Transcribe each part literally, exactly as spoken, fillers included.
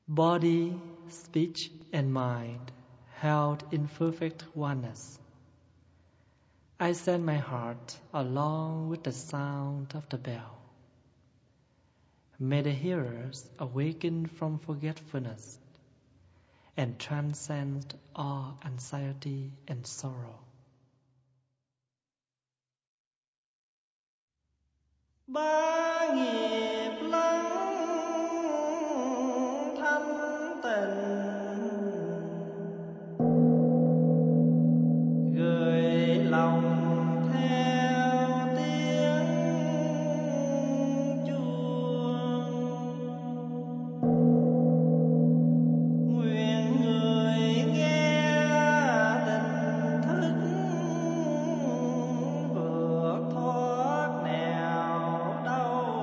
body, speech, and mind held in perfect oneness. I send my heart along with the sound of the bell. May the hearers awaken from forgetfulness and transcend all anxiety and sorrow. Ba nghiệp lắng thanh tịnh, gửi lòng theo tiếng chuông. Nguyện người nghe tỉnh thức vượt thoát nẻo đau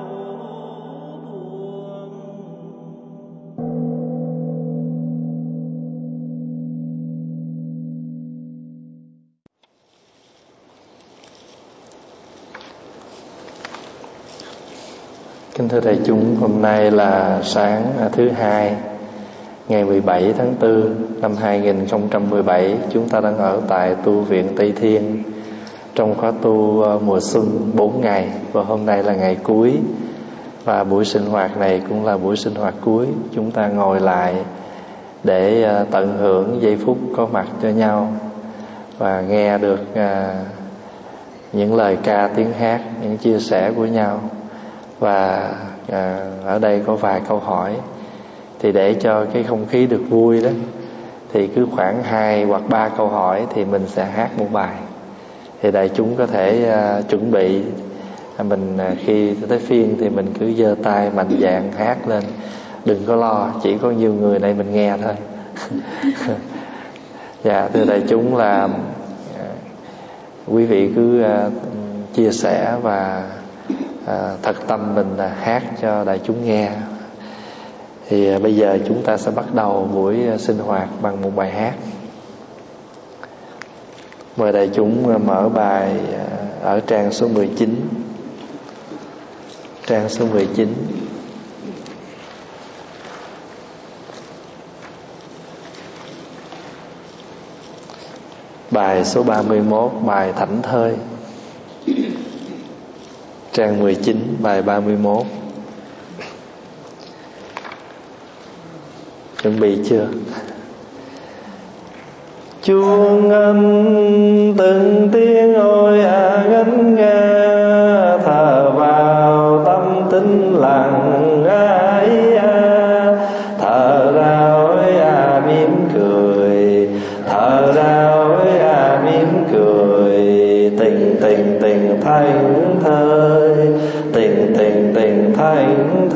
buồn. Kính thưa đại chúng, hôm nay là sáng thứ hai, ngày mười bảy tháng tư năm hai nghìn không trăm mười bảy. Chúng ta đang ở tại tu viện Tây Thiên trong khóa tu mùa xuân bốn ngày, và hôm nay là ngày cuối, và buổi sinh hoạt này cũng là buổi sinh hoạt cuối. Chúng ta ngồi lại để tận hưởng giây phút có mặt cho nhau và nghe được những lời ca tiếng hát, những chia sẻ của nhau. Và à, ở đây có vài câu hỏi, thì để cho cái không khí được vui đó, thì cứ khoảng hai hoặc ba câu hỏi thì mình sẽ hát một bài. Thì đại chúng có thể à, chuẩn bị, à, mình à, khi tới phiên thì mình cứ giơ tay mạnh dạn hát lên, đừng có lo, chỉ có nhiều người này mình nghe thôi. Dạ, thưa đại chúng là à, quý vị cứ à, chia sẻ và À, thật tâm mình là hát cho đại chúng nghe. Thì à, bây giờ chúng ta sẽ bắt đầu buổi à, sinh hoạt bằng một bài hát. Mời đại chúng à, mở bài à, ở trang số mười chín. Trang số mười chín. Bài số ba mươi mốt, bài Thảnh Thơi. Trang mười chín, bài ba mươi mốt. Chuẩn bị chưa? Chuông âm từng tiếng ôi à ngân nga, thở vào tâm tĩnh lặng ai à, thở ra ôi à mỉm cười, thở ra ôi à mỉm cười, tình tình tình thanh thơi, tình tình tình thanh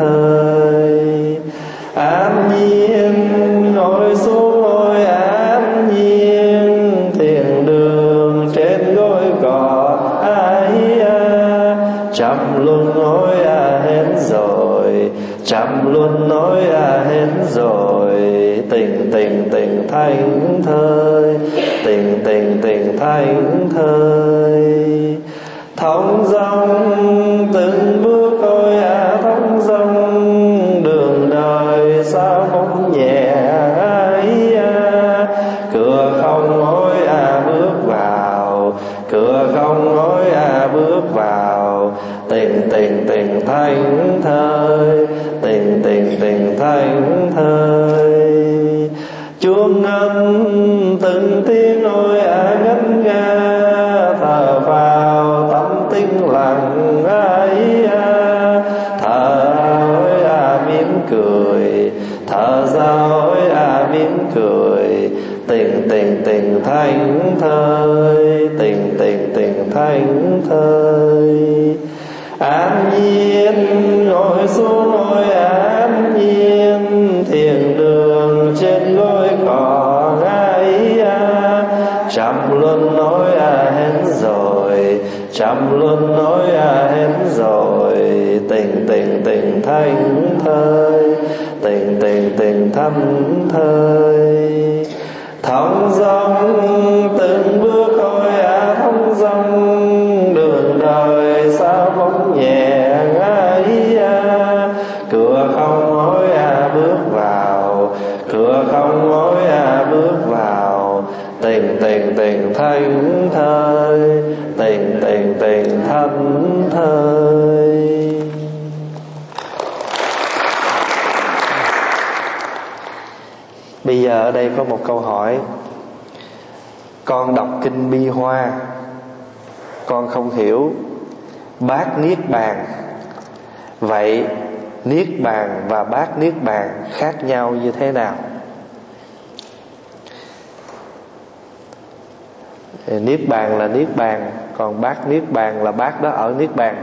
thơi. An nhiên ngồi xuống ngồi an nhiên, thiền đường trên gối cỏ ai à, chậm luôn nói à hết rồi, chậm luôn nói à hết rồi, tình tình tình thanh thơi, tình tình tình thanh thơi. Thong dong từng bước ôi à thong dong, đường đời sao không nhẹ ấy à, cửa không ôi à bước vào, cửa không ôi à bước vào, tình tình tình thanh thơi, tình tình tình thanh thơi. Chuông ngân từng tiếng ôi à ngân nga, thở vào tâm tĩnh lặng ấy à, thở ôi à mỉm cười, thở ra ôi à mỉm cười, tình tình tình thanh thơi, tình tình tình thanh thơi. An nhiên ngồi xuống ngồi an nhiên, thiền đường trên gối cỏ ai à, chậm luôn nói à hết rồi, chậm luôn nói à hết rồi, tình tình tình thanh thơi, tình tình tình thanh thơi. Thong dong từng bước ôi à thong dong, đường đời sao bóng nhẹ ấy à, cửa không ôi à bước vào, tiền thanh thơi, tiền tiền tiền thanh thơi. Bây giờ ở đây có một câu hỏi. Con đọc kinh Bi Hoa, con không hiểu bát niết bàn. Vậy niết bàn và bát niết bàn khác nhau như thế nào? Niết bàn là niết bàn, còn bát niết bàn là bát đó ở niết bàn.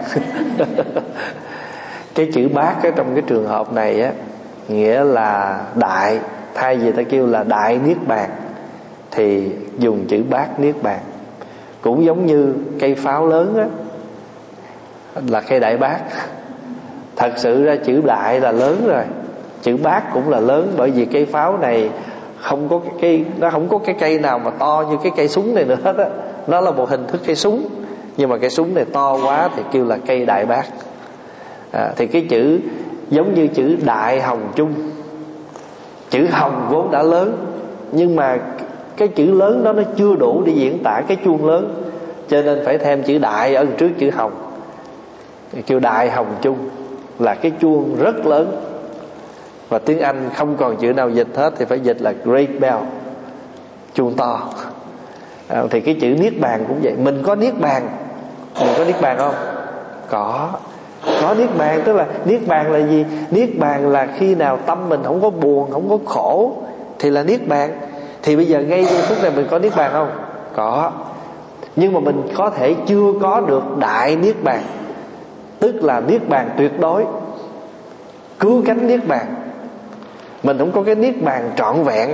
Cái chữ bát ở trong cái trường hợp này á, nghĩa là đại. Thay vì ta kêu là đại niết bàn thì dùng chữ bát niết bàn. Cũng giống như cây pháo lớn á, là cây đại bác. Thật sự ra chữ đại là lớn rồi, chữ bát cũng là lớn. Bởi vì cây pháo này không có cái cây, nó không có cái cây nào mà to như cái cây súng này nữa hết á. Nó là một hình thức cây súng, nhưng mà cây súng này to quá thì kêu là cây đại bác. à, Thì cái chữ giống như chữ đại hồng chung. Chữ hồng vốn đã lớn, nhưng mà cái chữ lớn đó nó chưa đủ để diễn tả cái chuông lớn, cho nên phải thêm chữ đại ở trước chữ hồng. Kêu đại hồng chung là cái chuông rất lớn. Và tiếng Anh không còn chữ nào dịch hết thì phải dịch là great bell, chuông to. à, Thì cái chữ niết bàn cũng vậy. Mình có niết bàn, mình có niết bàn không? Có. Có niết bàn, tức là niết bàn là gì? Niết bàn là khi nào tâm mình không có buồn, không có khổ thì là niết bàn. Thì bây giờ ngay giây phút này mình có niết bàn không? Có. Nhưng mà mình có thể chưa có được đại niết bàn, tức là niết bàn tuyệt đối, cứu cánh niết bàn. Mình không có cái niết bàn trọn vẹn.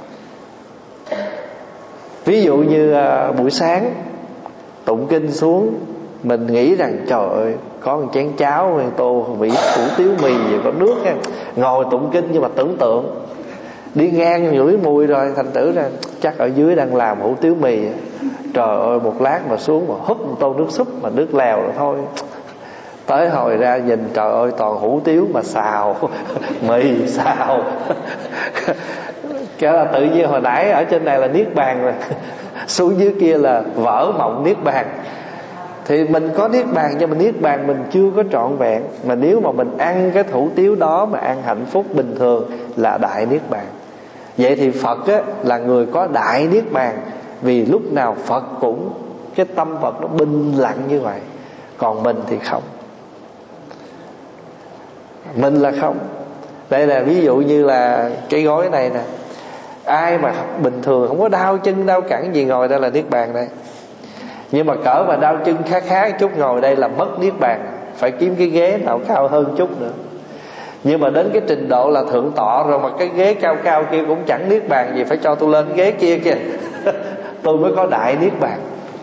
Ví dụ như uh, buổi sáng tụng kinh xuống, mình nghĩ rằng trời ơi, có một chén cháo, một tô vị củ tiếu mì rồi có nước nha. Ngồi tụng kinh nhưng mà tưởng tượng đi ngang ngửi mùi rồi, thành tử ra chắc ở dưới đang làm hủ tiếu mì. Trời ơi, một lát mà xuống mà húp một tô nước súp mà nước lèo rồi thôi. Tới hồi ra nhìn trời ơi toàn hủ tiếu mà xào mì xào. Cái là tự nhiên hồi nãy ở trên này là niết bàn rồi, xuống dưới kia là vỡ mộng niết bàn. Thì mình có niết bàn, nhưng mà niết bàn mình chưa có trọn vẹn. Mà nếu mà mình ăn cái hủ tiếu đó mà ăn hạnh phúc bình thường là đại niết bàn. Vậy thì Phật á, là người có đại niết bàn, vì lúc nào Phật cũng cái tâm Phật nó bình lặng như vậy. Còn mình thì không. Mình là không. Đây là ví dụ như là cái gói này nè. Ai mà bình thường không có đau chân đau cẳng gì ngồi đây là niết bàn đây. Nhưng mà cỡ mà đau chân khá khá chút ngồi đây là mất niết bàn. Phải kiếm cái ghế nào cao hơn chút nữa. Nhưng mà đến cái trình độ là thượng tọa rồi mà cái ghế cao cao kia cũng chẳng niết bàn gì, phải cho tôi lên ghế kia kìa. Tôi mới có đại niết bàn.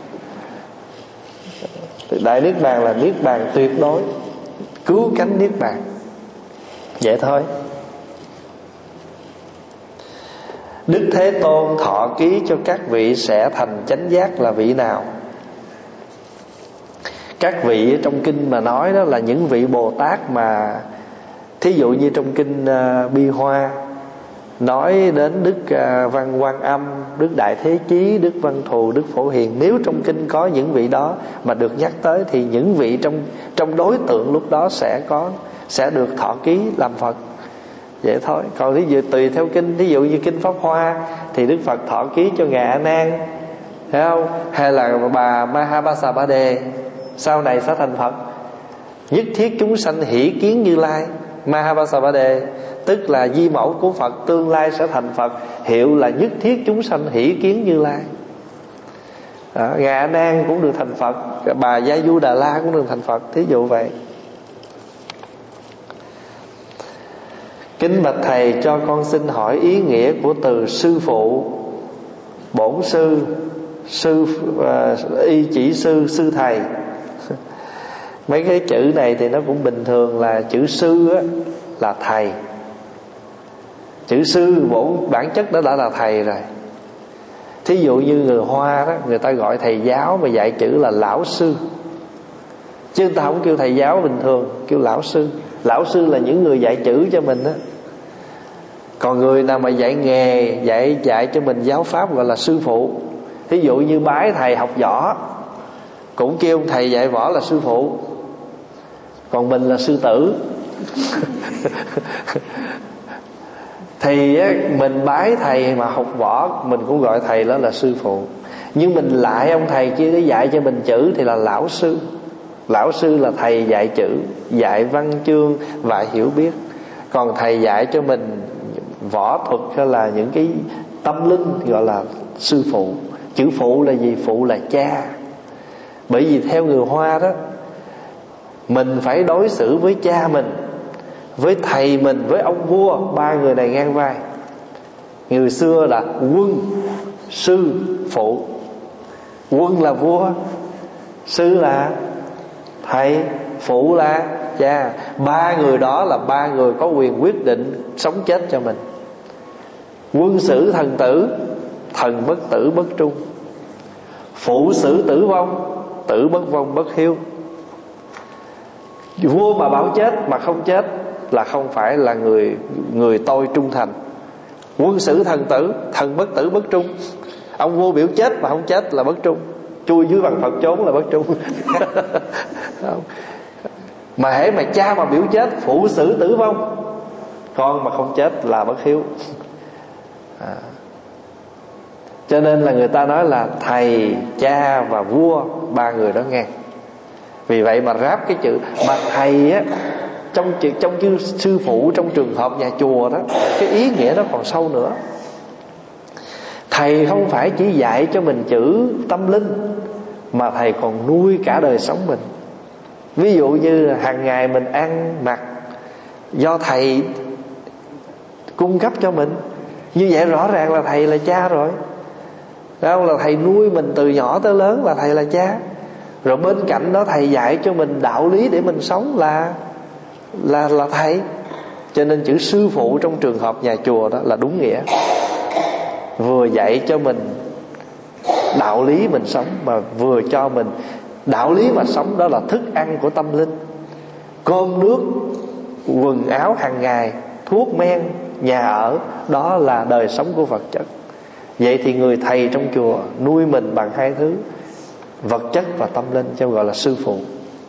Đại niết bàn là niết bàn tuyệt đối, cứu cánh niết bàn. Vậy thôi. Đức Thế Tôn thọ ký cho các vị sẽ thành chánh giác là vị nào? Các vị trong kinh mà nói đó là những vị Bồ Tát mà, thí dụ như trong kinh uh, Bi Hoa nói đến Đức uh, Văn Quan Âm, Đức Đại Thế Chí, Đức Văn Thù, Đức Phổ Hiền. Nếu trong kinh có những vị đó mà được nhắc tới thì những vị trong trong đối tượng lúc đó sẽ có sẽ được thọ ký làm Phật. Vậy thôi. Còn ví dụ tùy theo kinh, ví dụ như kinh Pháp Hoa thì Đức Phật thọ ký cho Ngài A Nan, thấy không? Hay là bà Mahabasa Đề sau này sẽ thành Phật. Nhất thiết chúng sanh hỷ kiến Như Lai, Mahabasa Đề, tức là di mẫu của Phật tương lai sẽ thành Phật, hiệu là nhất thiết chúng sanh hỷ kiến Như Lai. Đó, Ngài A Nan cũng được thành Phật, bà Gia Du Đà La cũng được thành Phật, thí dụ vậy. Kính bạch thầy, cho con xin hỏi ý nghĩa của từ sư phụ, bổn sư, sư uh, y chỉ sư, sư thầy. Mấy cái chữ này thì nó cũng bình thường, là chữ sư á, là thầy. Chữ sư bổn bản chất đó đã là thầy rồi. Thí dụ như người Hoa đó, người ta gọi thầy giáo mà dạy chữ là lão sư, chứ người ta không kêu thầy giáo bình thường, kêu lão sư. Lão sư là những người dạy chữ cho mình đó. Còn người nào mà dạy nghề, dạy dạy cho mình giáo pháp gọi là sư phụ. Thí dụ như bái thầy học võ cũng kêu thầy dạy võ là sư phụ, còn mình là sư tử. Thì á, mình bái thầy mà học võ mình cũng gọi thầy đó là sư phụ. Nhưng mình lại ông thầy kia để dạy cho mình chữ thì là lão sư. Lão sư là thầy dạy chữ, dạy văn chương và hiểu biết. Còn thầy dạy cho mình võ thuật hay là những cái tâm linh gọi là sư phụ. Chữ phụ là gì? Phụ là cha. Bởi vì theo người Hoa đó, mình phải đối xử với cha mình, với thầy mình, với ông vua, ba người này ngang vai. Người xưa là quân, sư, phụ. Quân là vua, sư là thầy, phụ là cha. Ba người đó là ba người có quyền quyết định sống chết cho mình. Quân xử thần tử, thần bất tử bất trung. Phụ xử tử vong, tử bất vong bất hiếu. Vua mà bảo chết mà không chết là không phải là người người tôi trung thành. Quân xử thần tử, thần bất tử bất trung. Ông vua biểu chết mà không chết là bất trung. Chui dưới bằng Phật trốn là bất trung. Mà hễ mà cha mà biểu chết, phụ xử tử vong, con mà không chết là bất hiếu. à. Cho nên là người ta nói là thầy, cha và vua, ba người đó nghe. Vì vậy mà ráp cái chữ mà thầy á, trong chữ trong chữ sư phụ trong trường hợp nhà chùa đó, cái ý nghĩa nó còn sâu nữa. Thầy không phải chỉ dạy cho mình chữ tâm linh, mà thầy còn nuôi cả đời sống mình. Ví dụ như hàng ngày mình ăn mặc do thầy cung cấp cho mình, như vậy rõ ràng là thầy là cha rồi. Đâu là thầy nuôi mình từ nhỏ tới lớn là thầy là cha. Rồi bên cạnh đó thầy dạy cho mình đạo lý để mình sống là là là thầy. Cho nên chữ sư phụ trong trường hợp nhà chùa đó là đúng nghĩa. Vừa dạy cho mình đạo lý mình sống, mà vừa cho mình đạo lý mà sống đó là thức ăn của tâm linh. Cơm nước, quần áo hàng ngày, thuốc men, nhà ở, đó là đời sống của vật chất. Vậy thì người thầy trong chùa nuôi mình bằng hai thứ, vật chất và tâm linh, cho gọi là sư phụ.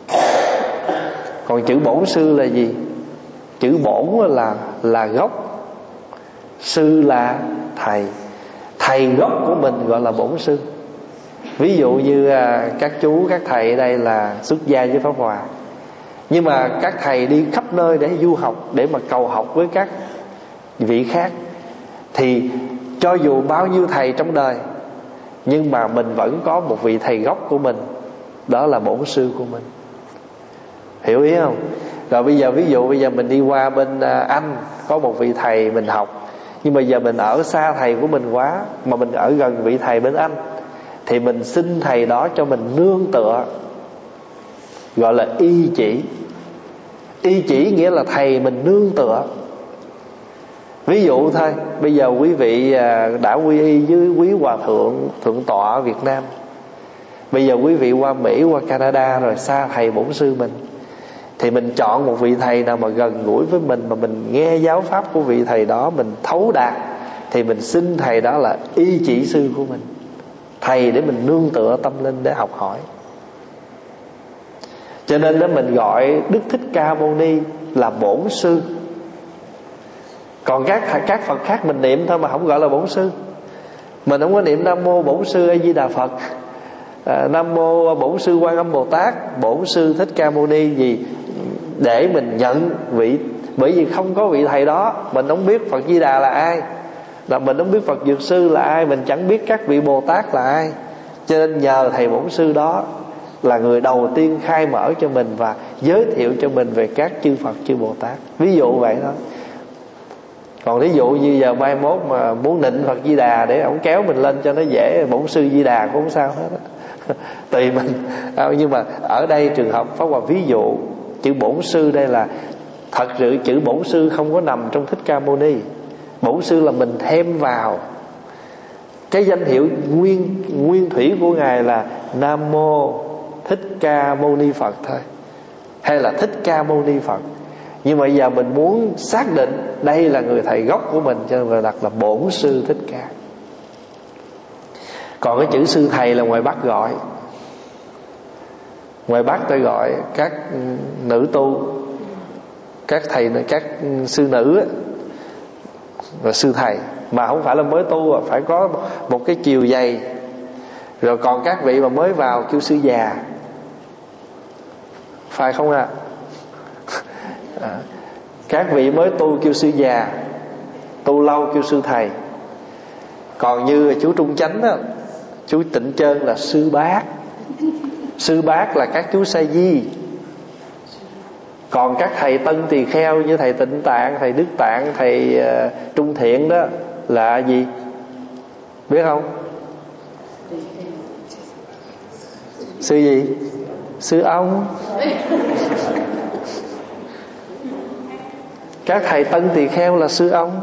Còn chữ bổn sư là gì? Chữ bổn là là gốc, sư là thầy. Thầy gốc của mình gọi là bổn sư. Ví dụ như à, các chú, các thầy ở đây là xuất gia với Pháp Hòa, nhưng mà các thầy đi khắp nơi để du học, để mà cầu học với các vị khác, thì cho dù bao nhiêu thầy trong đời, nhưng mà mình vẫn có một vị thầy gốc của mình, đó là bổn sư của mình. Hiểu ý không? Rồi bây giờ ví dụ bây giờ mình đi qua bên Anh, có một vị thầy mình học, nhưng mà giờ mình ở xa thầy của mình quá, mà mình ở gần vị thầy bên Anh, thì mình xin thầy đó cho mình nương tựa, gọi là y chỉ. Y chỉ nghĩa là thầy mình nương tựa. Ví dụ thôi, bây giờ quý vị đã quy y với quý hòa thượng thượng tọa ở Việt Nam, bây giờ quý vị qua Mỹ, qua Canada rồi, xa thầy bổn sư mình, thì mình chọn một vị thầy nào mà gần gũi với mình, mà mình nghe giáo pháp của vị thầy đó mình thấu đạt, thì mình xin thầy đó là y chỉ sư của mình, thầy để mình nương tựa tâm linh để học hỏi. Cho nên đó mình gọi Đức Thích Ca Mâu Ni là bổn sư. Còn các các Phật khác mình niệm thôi mà không gọi là bổn sư. Mình không có niệm Nam Mô Bổn Sư A Di Đà Phật, à, Nam Mô Bổn Sư Quan Âm Bồ Tát, Bổn Sư Thích Ca Mâu Ni gì, để mình nhận vị. Bởi vì không có vị thầy đó, mình không biết Phật Di Đà là ai, là mình không biết Phật Dược Sư là ai, mình chẳng biết các vị Bồ Tát là ai. Cho nên nhờ thầy bổn sư đó là người đầu tiên khai mở cho mình và giới thiệu cho mình về các chư Phật chư Bồ Tát. Ví dụ vậy thôi. Còn ví dụ như giờ mai mốt mà muốn nịnh Phật Di Đà để ổng kéo mình lên cho nó dễ, bổn sư Di Đà cũng không sao hết. Tùy mình. Nhưng mà ở đây trường hợp Pháp Hòa ví dụ chữ bổn sư đây là thật sự chữ bổn sư không có nằm trong Thích Ca Mâu Ni. Bổn sư là mình thêm vào. Cái danh hiệu nguyên nguyên thủy của ngài là Nam Mô Thích Ca Mâu Ni Phật thôi, hay là Thích Ca Mâu Ni Phật. Nhưng mà giờ mình muốn xác định đây là người thầy gốc của mình, cho nên đặt là bổn sư Thích Ca. Còn cái chữ sư thầy là ngoài Bắc gọi. Ngoài Bắc tôi gọi các nữ tu, các thầy, các sư nữ á, là sư thầy. Mà không phải là mới tu, phải có một cái chiều dày. Rồi còn các vị mà mới vào kêu sư già, phải không ạ? À? À, các vị mới tu kêu sư già, tu lâu kêu sư thầy. Còn như chú Trung Chánh đó, chú Tịnh Trơn là sư bác. Sư bác là các chú Sa Di. Còn các thầy Tân Tỳ Kheo như thầy Tịnh Tạng, thầy Đức Tạng, thầy uh, Trung Thiện đó là gì? Biết không? Sư gì? Sư ông. Các thầy Tân Tỳ Kheo là sư ông.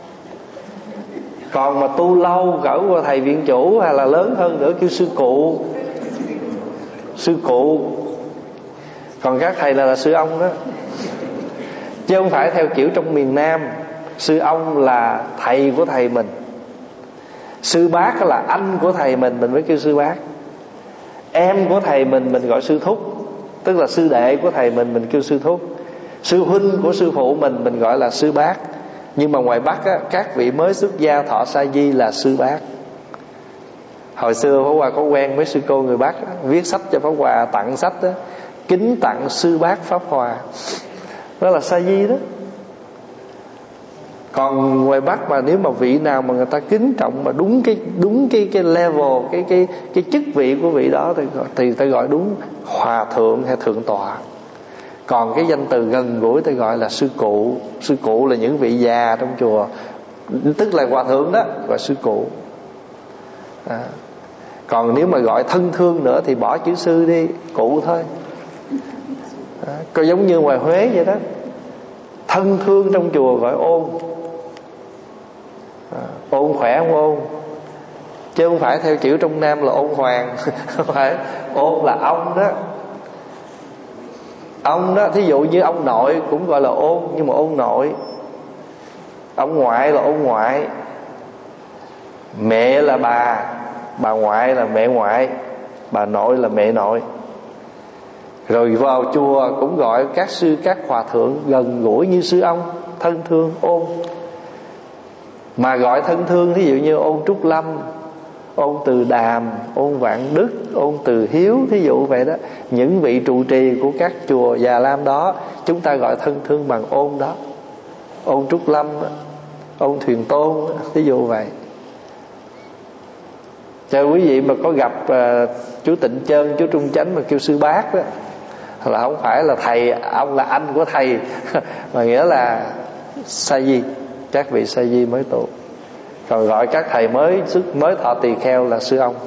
Còn mà tu lâu cỡ qua thầy viện chủ hay là lớn hơn nữa kêu sư cụ. Sư cụ. Còn các thầy là, là sư ông đó. Chứ không phải theo kiểu trong miền Nam, sư ông là thầy của thầy mình, sư bác là anh của thầy mình, mình mới kêu sư bác. Em của thầy mình mình gọi sư thúc, tức là sư đệ của thầy mình mình kêu sư thúc. Sư huynh của sư phụ mình mình gọi là sư bác. Nhưng mà ngoài Bắc á, các vị mới xuất gia thọ sa di là sư bác. Hồi xưa Pháp Hòa có quen với sư cô người Bắc á, viết sách cho Pháp Hòa, tặng sách đó, kính tặng sư bác Pháp Hòa. Đó là sa di đó. Còn ngoài Bắc mà nếu mà vị nào mà người ta kính trọng mà đúng cái đúng cái cái level, cái cái cái chức vị của vị đó thì thì ta gọi đúng hòa thượng hay thượng tọa. Còn cái danh từ gần gũi ta gọi là sư cụ. Sư cụ là những vị già trong chùa, tức là hòa thượng đó, gọi sư cụ. À. Còn nếu mà gọi thân thương nữa thì bỏ chữ sư đi, cụ thôi. À, có giống như ngoài Huế vậy đó, thân thương trong chùa gọi ôn. À, ôn khỏe không ôn, chứ không phải theo kiểu trong Nam là ôn hoàng. Không phải, ôn là ông đó. Ông đó, thí dụ như ông nội cũng gọi là ôn, nhưng mà ôn nội. Ông ngoại là ôn ngoại. Mẹ là bà, bà ngoại là mẹ ngoại, bà nội là mẹ nội. Rồi vào chùa cũng gọi các sư, các hòa thượng gần gũi như sư ông, thân thương, ôn. Mà gọi thân thương thí dụ như ôn Trúc Lâm, ôn Từ Đàm, ôn Vạn Đức, ôn Từ Hiếu, thí dụ vậy đó. Những vị trụ trì của các chùa Già Lam đó, chúng ta gọi thân thương bằng ôn đó. Ôn Trúc Lâm, ôn Thuyền Tôn, thí dụ vậy. Cho quý vị mà có gặp uh, chú Tịnh Trơn, chú Trung Chánh mà kêu sư bác đó, là không phải là thầy, ông là anh của thầy, mà nghĩa là sa di, các vị sa di mới tu. Còn gọi các thầy mới sức mới thọ tỳ kheo là sư ông.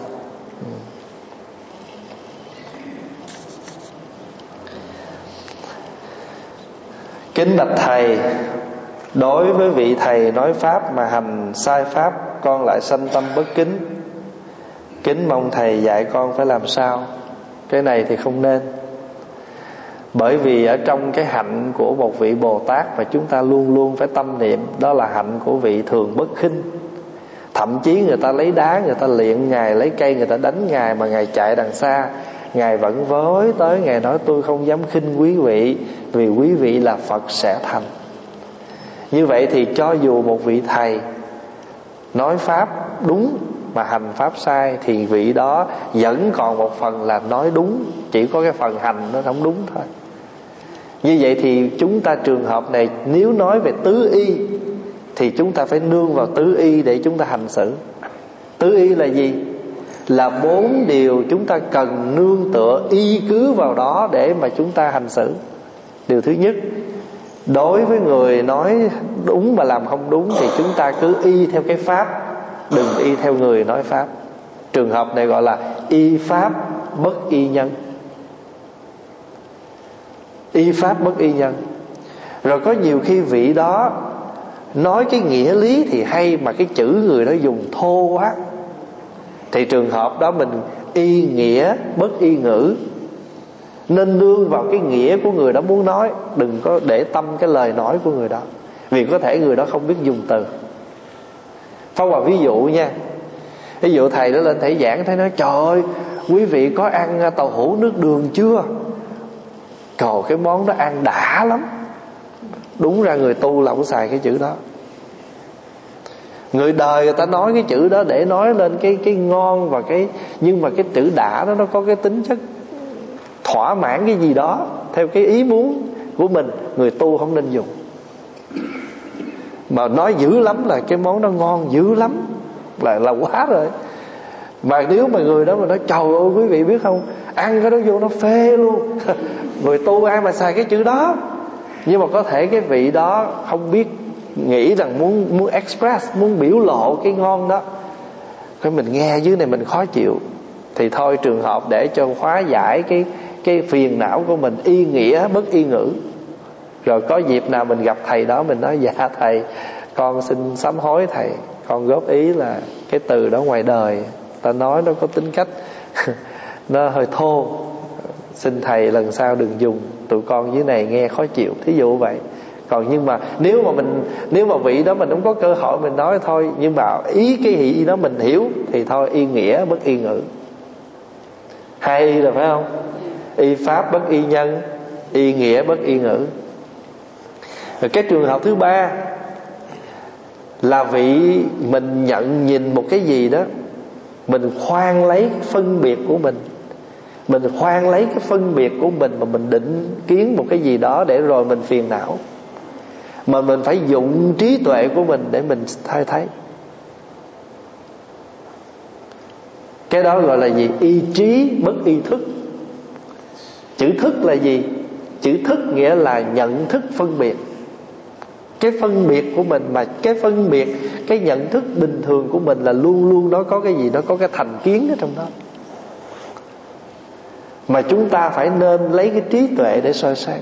Kính bạch thầy, đối với vị thầy nói pháp mà hành sai pháp, con lại sanh tâm bất kính. Kính mong thầy dạy con phải làm sao. Cái này thì không nên. Bởi vì ở trong cái hạnh của một vị Bồ Tát mà chúng ta luôn luôn phải tâm niệm, đó là hạnh của vị thường bất khinh. Thậm chí người ta lấy đá, người ta liệng Ngài, lấy cây người ta đánh Ngài, mà Ngài chạy đằng xa, Ngài vẫn với tới, Ngài nói tôi không dám khinh quý vị, vì quý vị là Phật sẽ thành. Như vậy thì cho dù một vị thầy nói pháp đúng mà hành pháp sai, thì vị đó vẫn còn một phần là nói đúng, chỉ có cái phần hành nó không đúng thôi. Như vậy thì chúng ta trường hợp này, nếu nói về tứ y thì chúng ta phải nương vào tứ y để chúng ta hành xử. Tứ y là gì? Là bốn điều chúng ta cần nương tựa y cứ vào đó để mà chúng ta hành xử. Điều thứ nhất, đối với người nói đúng mà làm không đúng thì chúng ta cứ y theo cái pháp, đừng y theo người nói pháp. Trường hợp này gọi là y pháp bất y nhân. Y pháp bất y nhân. Rồi có nhiều khi vị đó nói cái nghĩa lý thì hay, mà cái chữ người đó dùng thô quá, thì trường hợp đó mình y nghĩa bất y ngữ. Nên nương vào cái nghĩa của người đó muốn nói, đừng có để tâm cái lời nói của người đó, vì có thể người đó không biết dùng từ. Pháp Hòa ví dụ nha, Ví dụ thầy đó lên thầy giảng, thầy nói trời ơi quý vị có ăn tàu hũ nước đường chưa? Trời, cái món đó ăn đã lắm. Đúng ra người tu là không xài cái chữ đó. Người đời người ta nói cái chữ đó để nói lên cái cái ngon và cái, nhưng mà cái chữ đã đó nó có cái tính chất thỏa mãn cái gì đó theo cái ý muốn của mình. Người tu không nên dùng. Mà nói dữ lắm là cái món đó ngon dữ lắm là là quá rồi. Mà nếu mà người đó mà nói trời ơi quý vị biết không, ăn cái đó vô nó phê luôn. Người tu ai mà xài cái chữ đó. Nhưng mà có thể cái vị đó không biết, nghĩ rằng muốn muốn express, muốn biểu lộ cái ngon đó, cái mình nghe dưới này mình khó chịu, thì thôi trường hợp để cho hóa giải cái cái phiền não của mình, y nghĩa bất y ngữ. Rồi có dịp nào mình gặp thầy đó mình nói dạ thầy, con xin sám hối thầy, con góp ý là cái từ đó ngoài đời ta nói nó có tính cách nó hơi thô, xin thầy lần sau đừng dùng, tụi con dưới này nghe khó chịu, thí dụ vậy. Còn nhưng mà nếu mà mình nếu mà vị đó mình không có cơ hội mình nói thôi, nhưng mà ý cái ý đó mình hiểu thì thôi, y nghĩa bất y ngữ. Hay rồi phải không? Y pháp bất y nhân, y nghĩa bất y ngữ. Rồi cái trường hợp thứ ba là vị mình nhận nhìn một cái gì đó, mình khoan lấy phân biệt của mình, mình khoan lấy cái phân biệt của mình mà mình định kiến một cái gì đó để rồi mình phiền não. Mà mình phải dụng trí tuệ của mình để mình thay thấy. Cái đó gọi là gì? Y trí bất y thức. Chữ thức là gì? Chữ thức nghĩa là nhận thức phân biệt. Cái phân biệt của mình, mà cái phân biệt, cái nhận thức bình thường của mình là luôn luôn nó có cái gì, nó có cái thành kiến ở trong đó. Mà chúng ta phải nên lấy cái trí tuệ để soi sáng.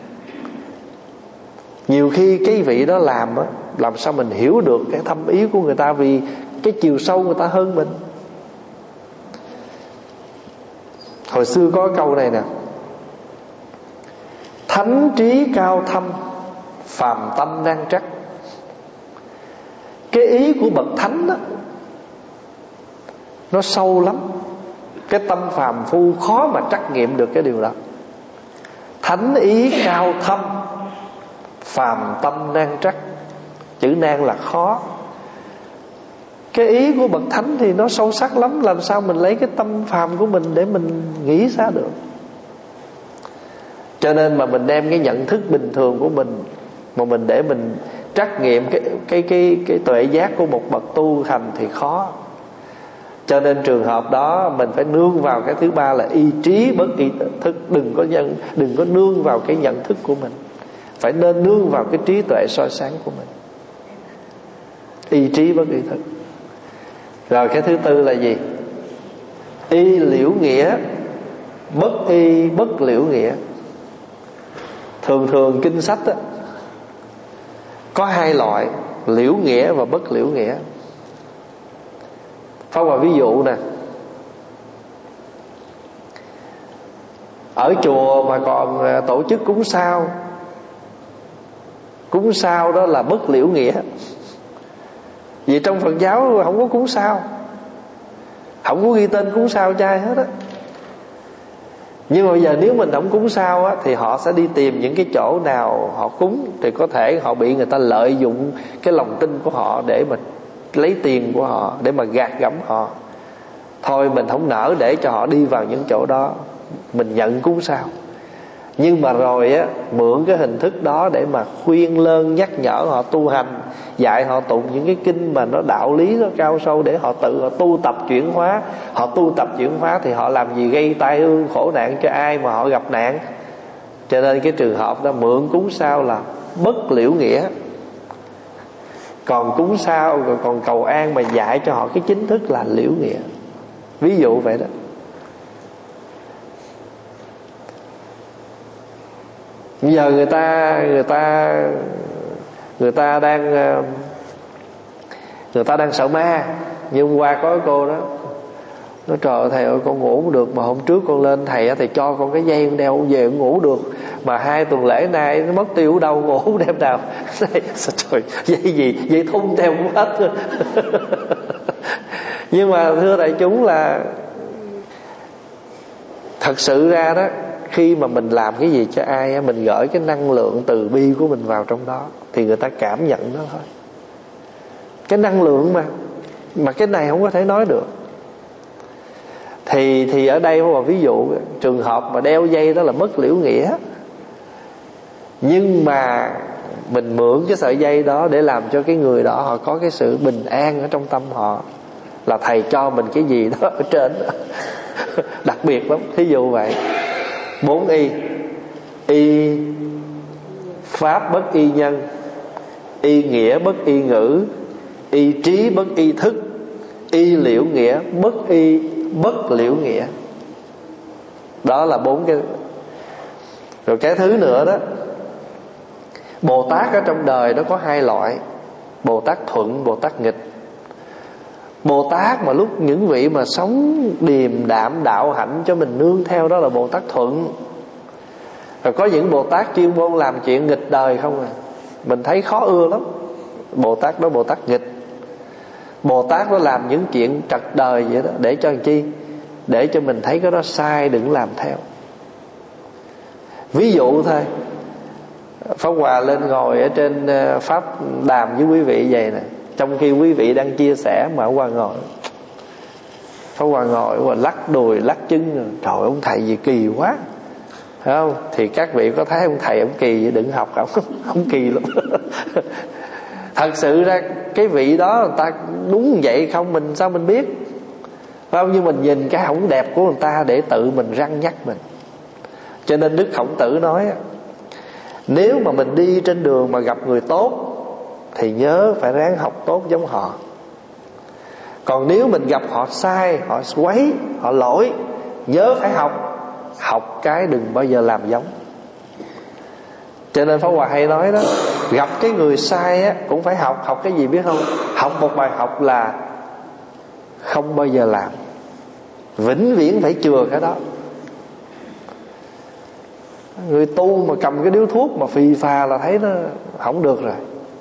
Nhiều khi cái vị đó làm á, làm sao mình hiểu được cái thâm ý của người ta, vì cái chiều sâu người ta hơn mình. Hồi xưa có câu này nè: thánh trí cao thâm, phàm tâm nan trắc. Cái ý của bậc thánh đó nó sâu lắm, cái tâm phàm phu khó mà trắc nghiệm được cái điều đó. Thánh ý cao thâm, phàm tâm nan trắc. Chữ nan là khó. Cái ý của bậc thánh thì nó sâu sắc lắm, làm sao mình lấy cái tâm phàm của mình để mình nghĩ ra được. Cho nên mà mình đem cái nhận thức bình thường của mình mà mình để mình trắc nghiệm cái cái cái cái tuệ giác của một bậc tu hành thì khó. Cho nên trường hợp đó mình phải nương vào cái thứ ba là y trí bất y thức. Đừng có nhân, đừng có nương vào cái nhận thức của mình, phải nên nương vào cái trí tuệ soi sáng của mình. Y trí bất y thức. Rồi cái thứ tư là gì? Y liễu nghĩa bất y bất liễu nghĩa. Thường thường kinh sách á, có hai loại, liễu nghĩa và bất liễu nghĩa. Pháp Hòa ví dụ nè, ở chùa mà còn tổ chức cúng sao, cúng sao đó là bất liễu nghĩa. Vì trong Phật giáo không có cúng sao, không có ghi tên cúng sao trai hết á. Nhưng mà bây giờ nếu mình không cúng sao á, thì họ sẽ đi tìm những cái chỗ nào họ cúng, thì có thể họ bị người ta lợi dụng cái lòng tin của họ để mà lấy tiền của họ, để mà gạt gẫm họ. Thôi mình không nỡ để cho họ đi vào những chỗ đó, mình nhận cúng sao. Nhưng mà rồi á, mượn cái hình thức đó để mà khuyên lơn nhắc nhở họ tu hành, dạy họ tụng những cái kinh mà nó đạo lý nó cao sâu để họ tự họ tu tập chuyển hóa. Họ tu tập chuyển hóa thì họ làm gì gây tai ương khổ nạn cho ai mà họ gặp nạn. Cho nên cái trường hợp đó mượn cúng sao là bất liễu nghĩa. Còn cúng sao rồi còn cầu an mà dạy cho họ cái chính thức là liễu nghĩa. Ví dụ vậy đó. Bây giờ người ta người ta người ta đang người ta đang sợ ma. Như hôm qua có cái cô đó nói trời ơi thầy ơi con ngủ không được, mà hôm trước con lên thầy thầy cho con cái dây con đeo con về con ngủ được, mà hai tuần lễ nay nó mất tiêu ở đâu ngủ đêm nào. Trời, dây gì dây thun theo cũng hết. Nhưng mà thưa đại chúng là thật sự ra đó, khi mà mình làm cái gì cho ai, mình gửi cái năng lượng từ bi của mình vào trong đó thì người ta cảm nhận nó thôi. Cái năng lượng mà Mà cái này không có thể nói được. Thì thì ở đây mà ví dụ trường hợp mà đeo dây đó là mất liễu nghĩa, nhưng mà mình mượn cái sợi dây đó để làm cho cái người đó họ có cái sự bình an ở trong tâm họ, là thầy cho mình cái gì đó ở trên đó. Đặc biệt lắm. Thí dụ vậy, bốn y: y pháp bất y nhân, y nghĩa bất y ngữ, y trí bất y thức, y liễu nghĩa bất y bất liễu nghĩa. Đó là bốn cái. Rồi cái thứ nữa đó, Bồ Tát ở trong đời nó có hai loại: Bồ Tát thuận, Bồ Tát nghịch. Bồ Tát mà lúc những vị mà sống điềm đạm đạo hạnh cho mình nương theo, đó là Bồ Tát thuận. Rồi có những Bồ Tát chuyên môn làm chuyện nghịch đời không à, mình thấy khó ưa lắm. Bồ Tát đó Bồ Tát nghịch. Bồ Tát nó làm những chuyện trật đời vậy đó, để cho làm chi? Để cho mình thấy cái đó sai, đừng làm theo. Ví dụ thôi, Pháp Hòa lên ngồi ở trên Pháp đàm với quý vị vậy nè, trong khi quý vị đang chia sẻ mà Pháp Hòa ngồi, Pháp Hòa ngồi và lắc đùi lắc chân. Trời, ông thầy gì kỳ quá, phải không? Thì các vị có thấy ông thầy ông kỳ vậy, đừng học ông, ông kỳ lắm. Thật sự ra cái vị đó người ta đúng vậy không, mình sao mình biết, phải không? Nhưng mình nhìn cái hổng đẹp của người ta để tự mình răn nhắc mình. Cho nên Đức Khổng Tử nói, nếu mà mình đi trên đường mà gặp người tốt thì nhớ phải ráng học tốt giống họ. Còn nếu mình gặp họ sai, họ quấy, họ lỗi, nhớ phải học Học cái đừng bao giờ làm giống. Cho nên Pháp Hòa hay nói đó, gặp cái người sai á cũng phải học. Học cái gì biết không? Học một bài học là không bao giờ làm, vĩnh viễn phải chừa cái đó. Người tu mà cầm cái điếu thuốc mà phì phà là thấy nó không được rồi.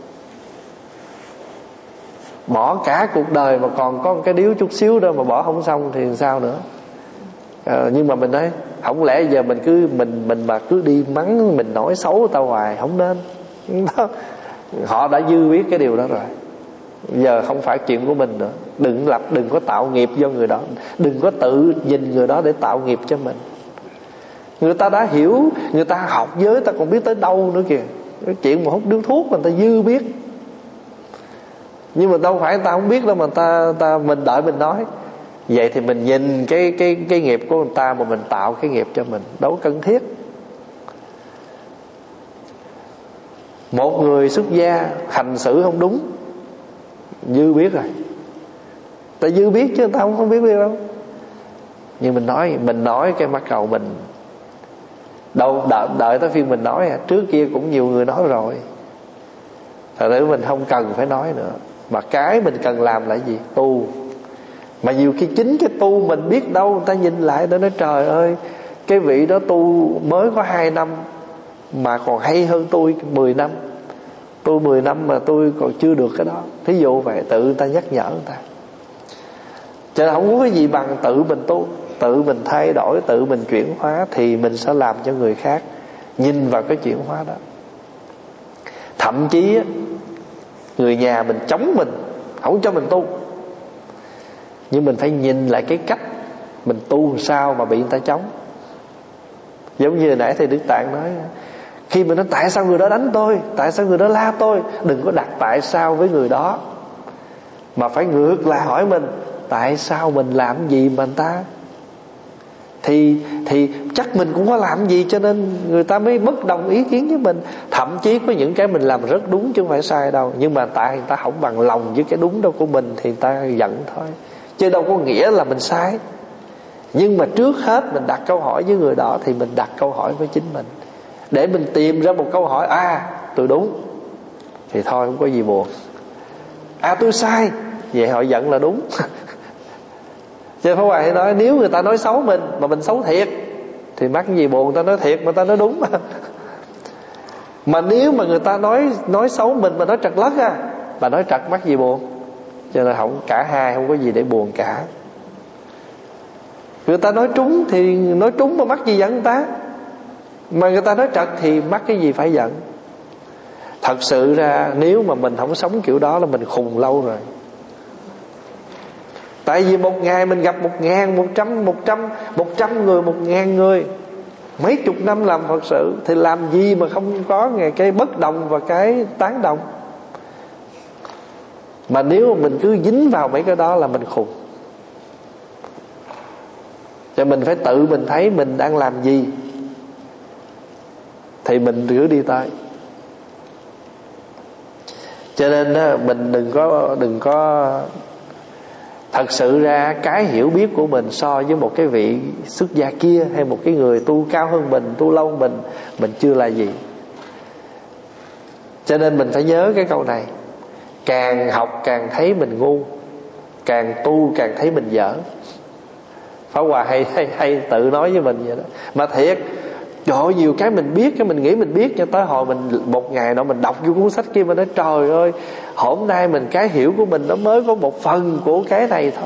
Bỏ cả cuộc đời mà còn có cái điếu chút xíu đó mà bỏ không xong thì sao nữa. à, Nhưng mà mình nói không lẽ giờ mình cứ Mình mình mà cứ đi mắng, mình nói xấu người ta hoài, không nên đó. Họ đã dư biết cái điều đó rồi, giờ không phải chuyện của mình nữa. Đừng lập, đừng có tạo nghiệp do người đó. Đừng có tự nhìn người đó để tạo nghiệp cho mình. Người ta đã hiểu, người ta học giới, ta còn biết tới đâu nữa kìa. Cái chuyện mà hút điếu thuốc mà người ta dư biết. Nhưng mà đâu phải ta không biết đâu mà ta, ta mình đợi mình nói. Vậy thì mình nhìn cái, cái, cái nghiệp của người ta mà mình tạo cái nghiệp cho mình, đâu cần thiết. Một người xuất gia hành xử không đúng, dư biết rồi. Ta dư biết chứ ta không, không biết biết đâu. Nhưng mình nói, mình nói cái bắt đầu mình đâu đợi, đợi tới phiên mình nói à. Trước kia cũng nhiều người nói rồi, thật ra mình không cần phải nói nữa. Mà cái mình cần làm là gì? Tu. Mà nhiều khi chính cái tu mình biết đâu, người ta nhìn lại nó nói trời ơi, cái vị đó tu mới có hai năm mà còn hay hơn tôi mười năm. Tôi mười năm mà tôi còn chưa được cái đó. Thí dụ vậy, tự người ta nhắc nhở người ta. Cho nên không có cái gì bằng tự mình tu, tự mình thay đổi, tự mình chuyển hóa, thì mình sẽ làm cho người khác nhìn vào cái chuyển hóa đó. Thậm chí người nhà mình chống mình, không cho mình tu, nhưng mình phải nhìn lại cái cách mình tu sao mà bị người ta chống. Giống như nãy thầy Đức Tạng nói, khi mình nói tại sao người đó đánh tôi, tại sao người đó la tôi, đừng có đặt tại sao với người đó, mà phải ngược lại hỏi mình tại sao mình làm gì mà người ta thì thì chắc mình cũng có làm gì cho nên người ta mới bất đồng ý kiến với mình. Thậm chí có những cái mình làm rất đúng chứ không phải sai đâu, nhưng mà tại người ta không bằng lòng với cái đúng đâu của mình thì người ta giận thôi, chứ đâu có nghĩa là mình sai. Nhưng mà trước hết mình đặt câu hỏi với người đó thì mình đặt câu hỏi với chính mình, để mình tìm ra một câu hỏi. À, tôi đúng thì thôi không có gì buồn. À, tôi sai, vậy họ giận là đúng. Chứ Pháp Hòa hay nói, nếu người ta nói xấu mình mà mình xấu thiệt thì mắc gì buồn, người ta nói thiệt mà người ta nói đúng mà. Mà nếu mà người ta nói nói xấu mình mà nói trật lất à, mà nói trật mắc gì buồn. Cho nên không, cả hai không có gì để buồn cả. Người ta nói trúng thì nói trúng mà mắc gì giận người ta, mà người ta nói trật thì mắc cái gì phải giận. Thật sự ra nếu mà mình không sống kiểu đó là mình khùng lâu rồi. Tại vì một ngày mình gặp một ngàn, một trăm, một trăm, một trăm người, một ngàn người, mấy chục năm làm Phật sự, thì làm gì mà không có ngày cái bất đồng và cái tán đồng. Mà nếu mà mình cứ dính vào mấy cái đó là mình khùng. Cho mình phải tự mình thấy mình đang làm gì thì mình cứ đi tới. Cho nên đó, mình đừng có đừng có thật sự ra cái hiểu biết của mình so với một cái vị xuất gia kia, hay một cái người tu cao hơn mình, tu lâu hơn mình, mình chưa là gì. Cho nên mình phải nhớ cái câu này: càng học càng thấy mình ngu, càng tu càng thấy mình dở. Pháp Hòa hay, hay, hay tự nói với mình vậy đó. Mà thiệt, trời ơi, nhiều cái mình biết, cái mình nghĩ mình biết, cho tới hồi mình một ngày đó mình đọc vô cuốn sách kia, mình nói trời ơi, hôm nay mình cái hiểu của mình nó mới có một phần của cái này thôi.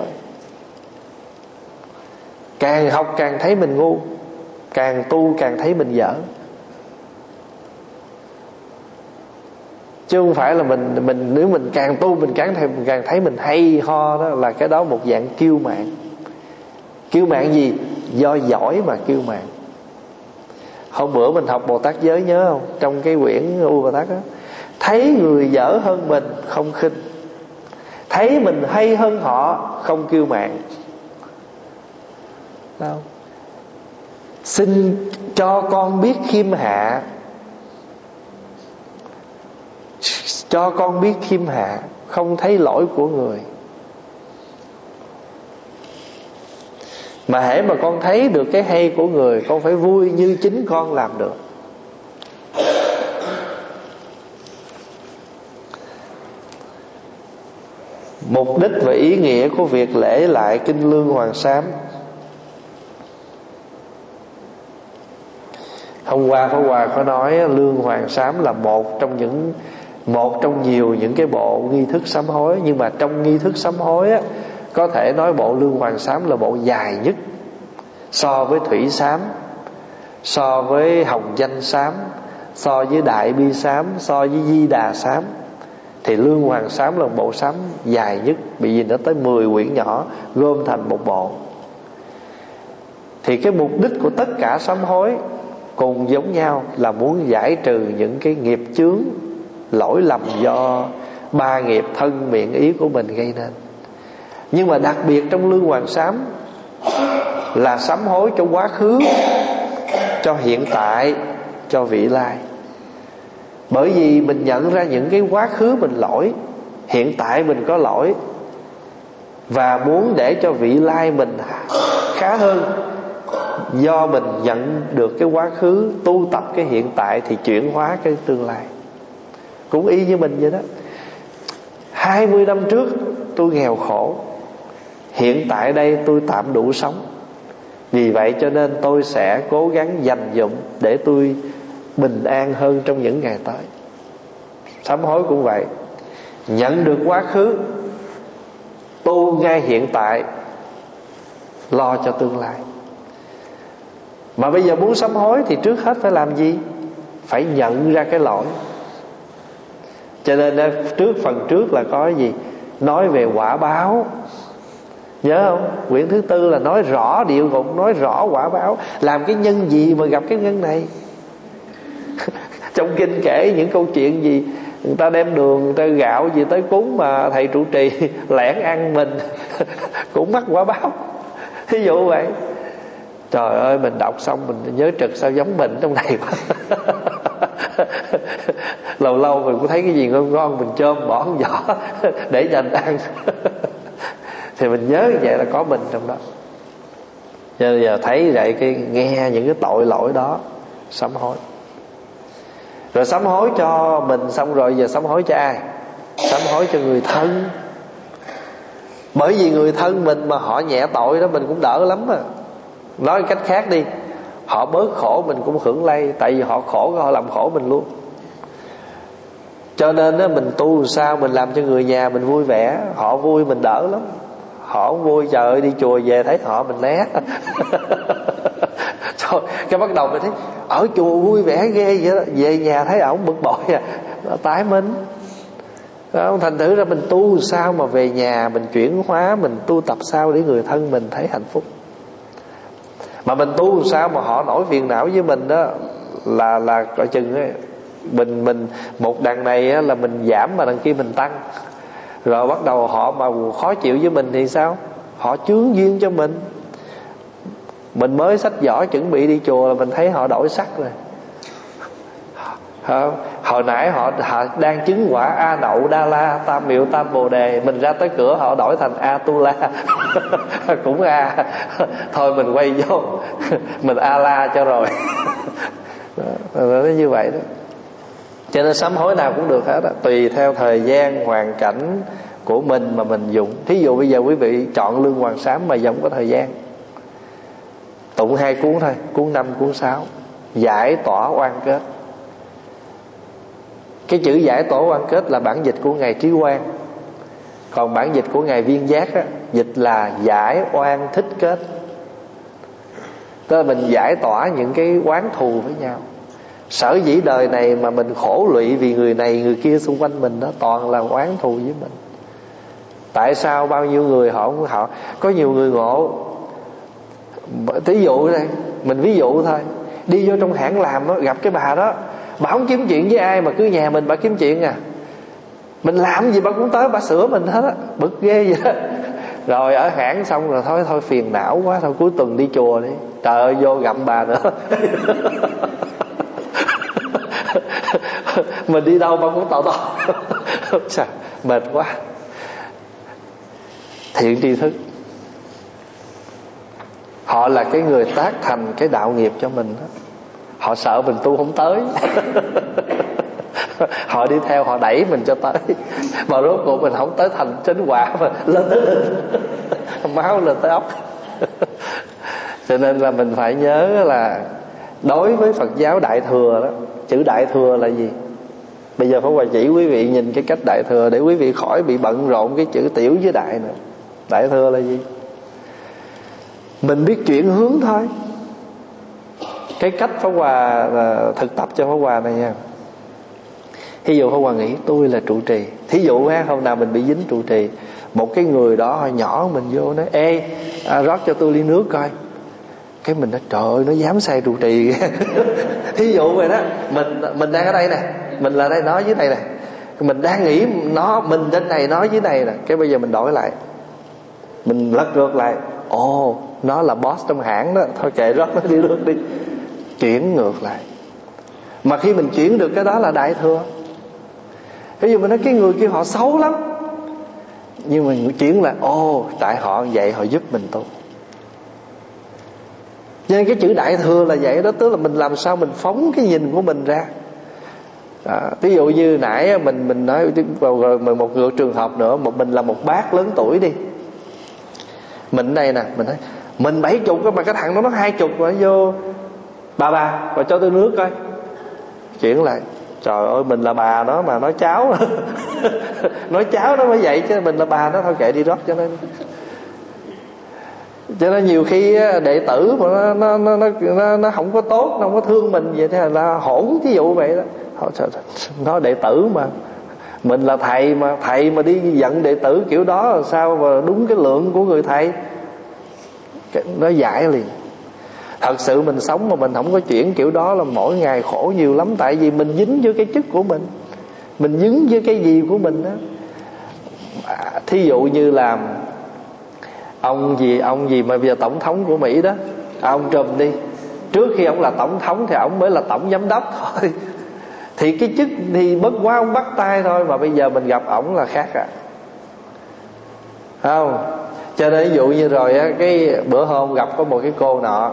Càng học càng thấy mình ngu, càng tu càng thấy mình dở. Chứ không phải là mình mình nếu mình càng tu mình càng thấy, mình càng thấy mình hay ho, đó là cái đó một dạng kiêu mạn. Kiêu mạn gì? Do giỏi mà kiêu mạn. Hôm bữa mình học Bồ Tát Giới nhớ không? Trong cái quyển U Bồ Tát đó, thấy người dở hơn mình không khinh, thấy mình hay hơn họ không kiêu mạn. Đâu? Xin cho con biết khiêm hạ, cho con biết khiêm hạ, không thấy lỗi của người. Mà hễ mà con thấy được cái hay của người, con phải vui như chính con làm được. Mục đích và ý nghĩa của việc lễ lại Kinh Lương Hoàng Sám. Hôm qua Pháp Hòa có nói Lương Hoàng Sám là một trong những một trong nhiều những cái bộ nghi thức sám hối. Nhưng mà trong nghi thức sám hối á, có thể nói bộ Lương Hoàng Sám là bộ dài nhất. So với Thủy Sám, so với Hồng Danh Sám, so với Đại Bi Sám, so với Di Đà Sám, thì Lương Hoàng Sám là một bộ sám dài nhất, bởi vì nó tới mười quyển nhỏ gom thành một bộ. Thì cái mục đích của tất cả sám hối cùng giống nhau, là muốn giải trừ những cái nghiệp chướng, lỗi lầm do ba nghiệp thân miệng ý của mình gây nên. Nhưng mà đặc biệt trong Lương Hoàng Sám là sám hối cho quá khứ, cho hiện tại, cho vị lai. Bởi vì mình nhận ra những cái quá khứ mình lỗi, hiện tại mình có lỗi, và muốn để cho vị lai mình khá hơn, do mình nhận được cái quá khứ, tu tập cái hiện tại thì chuyển hóa cái tương lai. Cũng y như mình vậy đó. Hai mươi năm trước tôi nghèo khổ, hiện tại đây tôi tạm đủ sống. Vì vậy cho nên tôi sẽ cố gắng dành dụm để tôi bình an hơn trong những ngày tới. Sám hối cũng vậy. Nhận được quá khứ, tu ngay hiện tại, lo cho tương lai. Mà bây giờ muốn sám hối thì trước hết phải làm gì? Phải nhận ra cái lỗi. Cho nên trước phần trước là có cái gì? Nói về quả báo. Nhớ không? Quyển thứ tư là nói rõ địa ngục, nói rõ quả báo. Làm cái nhân gì mà gặp cái nhân này? Trong kinh kể những câu chuyện gì? Người ta đem đường, người ta gạo gì tới cúng mà thầy trụ trì lẻn ăn mình cũng mắc quả báo. Thí dụ vậy. Trời ơi, mình đọc xong mình nhớ trực sao giống mình trong này quá. Lâu lâu mình cũng thấy cái gì ngon ngon mình chôm bỏ một vỏ để dành ăn. Thì mình nhớ như vậy là có mình trong đó. Giờ, giờ thấy vậy cái nghe những cái tội lỗi đó, sám hối. Rồi sám hối cho mình xong rồi, giờ sám hối cho ai? Sám hối cho người thân. Bởi vì người thân mình mà họ nhẹ tội đó mình cũng đỡ lắm à. Nói cách khác đi, họ bớt khổ mình cũng hưởng lây. Tại vì họ khổ họ làm khổ mình luôn. Cho nên á, mình tu sao mình làm cho người nhà mình vui vẻ, họ vui mình đỡ lắm. Họ không vui, trời ơi, đi chùa về thấy họ mình né. Rồi cái bắt đầu mình thấy ở chùa vui vẻ ghê vậy đó, về nhà thấy ổng bực bội à, nó tái minh. Thành thử ra mình tu sao mà về nhà mình chuyển hóa, mình tu tập sao để người thân mình thấy hạnh phúc. Mà mình tu sao mà họ nổi phiền não với mình đó là là coi chừng ấy, mình mình một đằng này á, là mình giảm mà đằng kia mình tăng. Rồi bắt đầu họ mà khó chịu với mình thì sao? Họ chướng duyên cho mình. Mình mới xách giỏ chuẩn bị đi chùa là mình thấy họ đổi sắc rồi. Không? Hồi nãy họ, họ đang chứng quả A Nậu Đa La Tam Miệu Tam Bồ Đề, mình ra tới cửa họ đổi thành A Tu La. Cũng A. Thôi mình quay vô mình A La cho rồi. Nó như vậy đó. Cho nên sám hối nào cũng được hết đó, tùy theo thời gian hoàn cảnh của mình mà mình dùng. Thí dụ bây giờ quý vị chọn Lương Hoàng Sám mà không có thời gian, tụng hai cuốn thôi, cuốn năm, cuốn sáu, giải tỏa oan kết. Cái chữ giải tỏa oan kết là bản dịch của Ngài Trí Quang. Còn bản dịch của Ngài Viên Giác á, dịch là giải oan thích kết. Tức là mình giải tỏa những cái oán thù với nhau. Sở dĩ đời này mà mình khổ lụy vì người này người kia xung quanh mình đó, toàn là oán thù với mình. Tại sao bao nhiêu người họ họ có nhiều người ngộ. Thí dụ đây, mình ví dụ thôi, đi vô trong hãng làm đó, gặp cái bà đó, bà không kiếm chuyện với ai mà cứ nhà mình bà kiếm chuyện à. Mình làm gì bà cũng tới bà sửa mình hết á, bực ghê vậy đó. Rồi ở hãng xong rồi thôi thôi phiền não quá, thôi cuối tuần đi chùa đi. Trời ơi, vô gặp bà nữa. Mình đi đâu bà cũng tỏ tỏ. Sao mệt quá. Thiện tri thức, họ là cái người tác thành cái đạo nghiệp cho mình đó. Họ sợ mình tu không tới. Họ đi theo họ đẩy mình cho tới, mà rốt cuộc mình không tới thành chánh quả mà lên tới máu lên tới óc. Cho nên là mình phải nhớ là đối với Phật giáo Đại Thừa đó, chữ Đại Thừa là gì? Bây giờ Pháp Hòa chỉ quý vị nhìn cái cách Đại Thừa để quý vị khỏi bị bận rộn cái chữ tiểu với đại nữa. Đại Thừa là gì? Mình biết chuyển hướng thôi. Cái cách Pháp Hòa thực tập cho Pháp Hòa này nha. Thí dụ Pháp Hòa nghĩ tôi là trụ trì, thí dụ ha, hôm nào mình bị dính trụ trì, một cái người đó hồi nhỏ mình vô nói ê à, rót cho tôi ly nước coi. Cái mình nói trời ơi, nó dám sai trụ trì. Thí dụ vậy đó, mình mình đang ở đây nè, mình là đây nói dưới này nè, mình đang nghĩ nó mình trên này nói dưới này nè, cái bây giờ mình đổi lại, mình lật ngược lại, ồ oh, nó là boss trong hãng đó, thôi kệ rót nó đi nước đi, chuyển ngược lại. Mà khi mình chuyển được cái đó là Đại Thừa. Ví dụ mình nói cái người kia họ xấu lắm, nhưng mình chuyển lại ồ oh, tại họ vậy họ giúp mình tu. Nên cái chữ Đại Thừa là vậy đó, tức là mình làm sao mình phóng cái nhìn của mình ra. À, ví dụ như nãy mình mình nói rồi một người trường hợp nữa, một mình là một bác lớn tuổi đi, mình đây nè, mình nói mình bảy chục mà cái thằng đó nó hai chục rồi, vô bà bà và cho tôi nước coi. Chuyển lại trời ơi, mình là bà nó mà nói cháu. Nói cháu nó mới vậy chứ mình là bà nó, thôi kệ đi rót cho nên. Cho nên nhiều khi đệ tử mà nó nó nó nó, nó, nó không có tốt, nó không có thương mình vậy thế là hỗn, ví dụ vậy đó. Nó đệ tử mà, mình là thầy mà, thầy mà đi giận đệ tử kiểu đó là sao mà đúng cái lượng của người thầy. Nó giải liền. Thật sự mình sống mà mình không có chuyển kiểu đó là mỗi ngày khổ nhiều lắm. Tại vì mình dính với cái chức của mình, mình dính với cái gì của mình đó. À, thí dụ như là ông gì ông gì mà bây giờ tổng thống của Mỹ đó, à, ông Trump đi, trước khi ông là tổng thống thì ông mới là tổng giám đốc thôi. Thì cái chức thì bất quá ông bắt tay thôi, mà bây giờ mình gặp ổng là khác à, không? Cho nên ví dụ như rồi á, cái bữa hôm gặp có một cái cô nọ,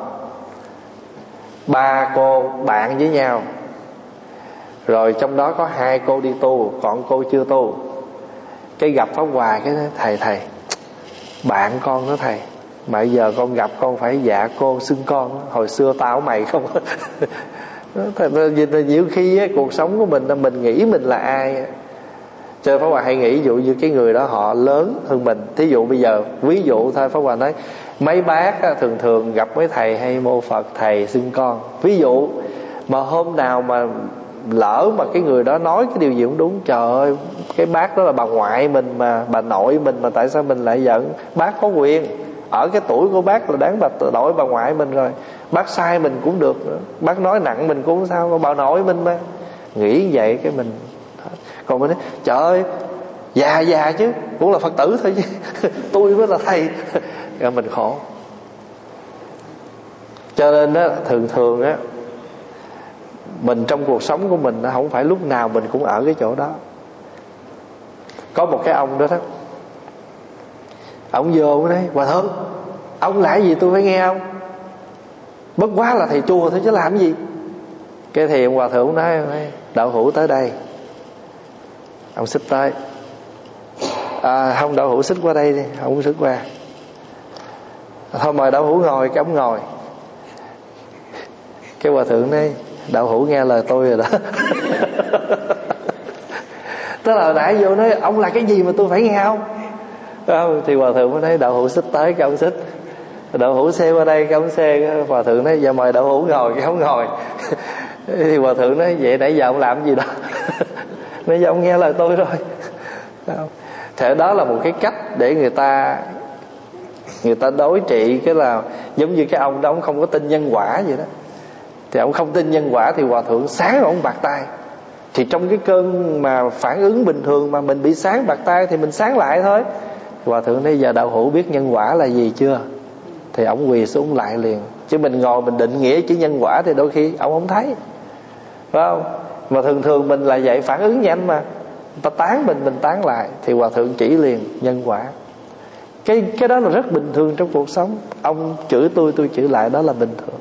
ba cô bạn với nhau, rồi trong đó có hai cô đi tu, còn cô chưa tu. Cái gặp Pháp Hòa cái nói, thầy thầy bạn con đó thầy, mà giờ con gặp con phải dạ cô xưng con, hồi xưa tao mày không. Thật ra nhiều khi á, cuộc sống của mình mình nghĩ mình là ai. Cho nên Pháp Hòa hay nghĩ, ví dụ như cái người đó họ lớn hơn mình. Thí dụ bây giờ ví dụ thôi, Pháp Hòa nói mấy bác á, thường thường gặp mấy thầy hay mô Phật, thầy xưng con. Ví dụ mà hôm nào mà lỡ mà cái người đó nói cái điều gì cũng đúng, trời ơi, cái bác đó là bà ngoại mình mà, bà nội mình mà, tại sao mình lại giận? Bác có quyền, ở cái tuổi của bác là đáng bà nội bà ngoại mình rồi. Bác sai mình cũng được nữa, bác nói nặng mình cũng không sao, còn bà nội mình mà. Nghĩ vậy cái mình. Còn mình nói trời ơi, già già chứ, cũng là Phật tử thôi chứ tôi mới là thầy. Rồi mình khổ. Cho nên á, thường thường á, mình trong cuộc sống của mình không phải lúc nào mình cũng ở cái chỗ đó. Có một cái ông đó đó, ông vô đấy, Hòa thượng, ông lại gì tôi phải nghe ông? Bất quá là thầy chùa thôi chứ làm gì. Cái thì ông Hòa thượng nói, đạo hữu tới đây. Ông xích tới. À, không, đạo hữu xích qua đây đi. Ông xích qua. Thôi mời đạo hữu ngồi. Cái ông ngồi. Cái Hòa thượng nói, đạo hữu nghe lời tôi rồi đó. Tức là nãy vô nói ông là cái gì mà tôi phải nghe không? Không, thì Hòa thượng mới nói đạo hữu xích tới. Cái ông xích. Đạo hữu xe qua đây. Cái ông xe. Cái Hòa thượng nói dạ mời đạo hữu ngồi. Cái ông ngồi. Thì Hòa thượng nói vậy nãy giờ ông làm gì đó? Bây giờ ông nghe lời tôi rồi. Thế đó là một cái cách để người ta người ta đối trị. Cái là giống như cái ông đó, ông không có tin nhân quả vậy đó. Thì ông không tin nhân quả thì Hòa thượng sáng ông bạc tay. Thì trong cái cơn mà phản ứng bình thường mà mình bị sáng bạc tay thì mình sáng lại thôi. Hòa thượng nói giờ đạo hữu biết nhân quả là gì chưa? Thì ông quỳ xuống lại liền. Chứ mình ngồi mình định nghĩa chữ nhân quả thì đôi khi ông không thấy, phải không? Mà thường thường mình là vậy, phản ứng nhanh mà. Người ta tán mình, mình tán lại. Thì Hòa thượng chỉ liền nhân quả. Cái, cái đó là rất bình thường trong cuộc sống. Ông chửi tôi, tôi chửi lại, đó là bình thường.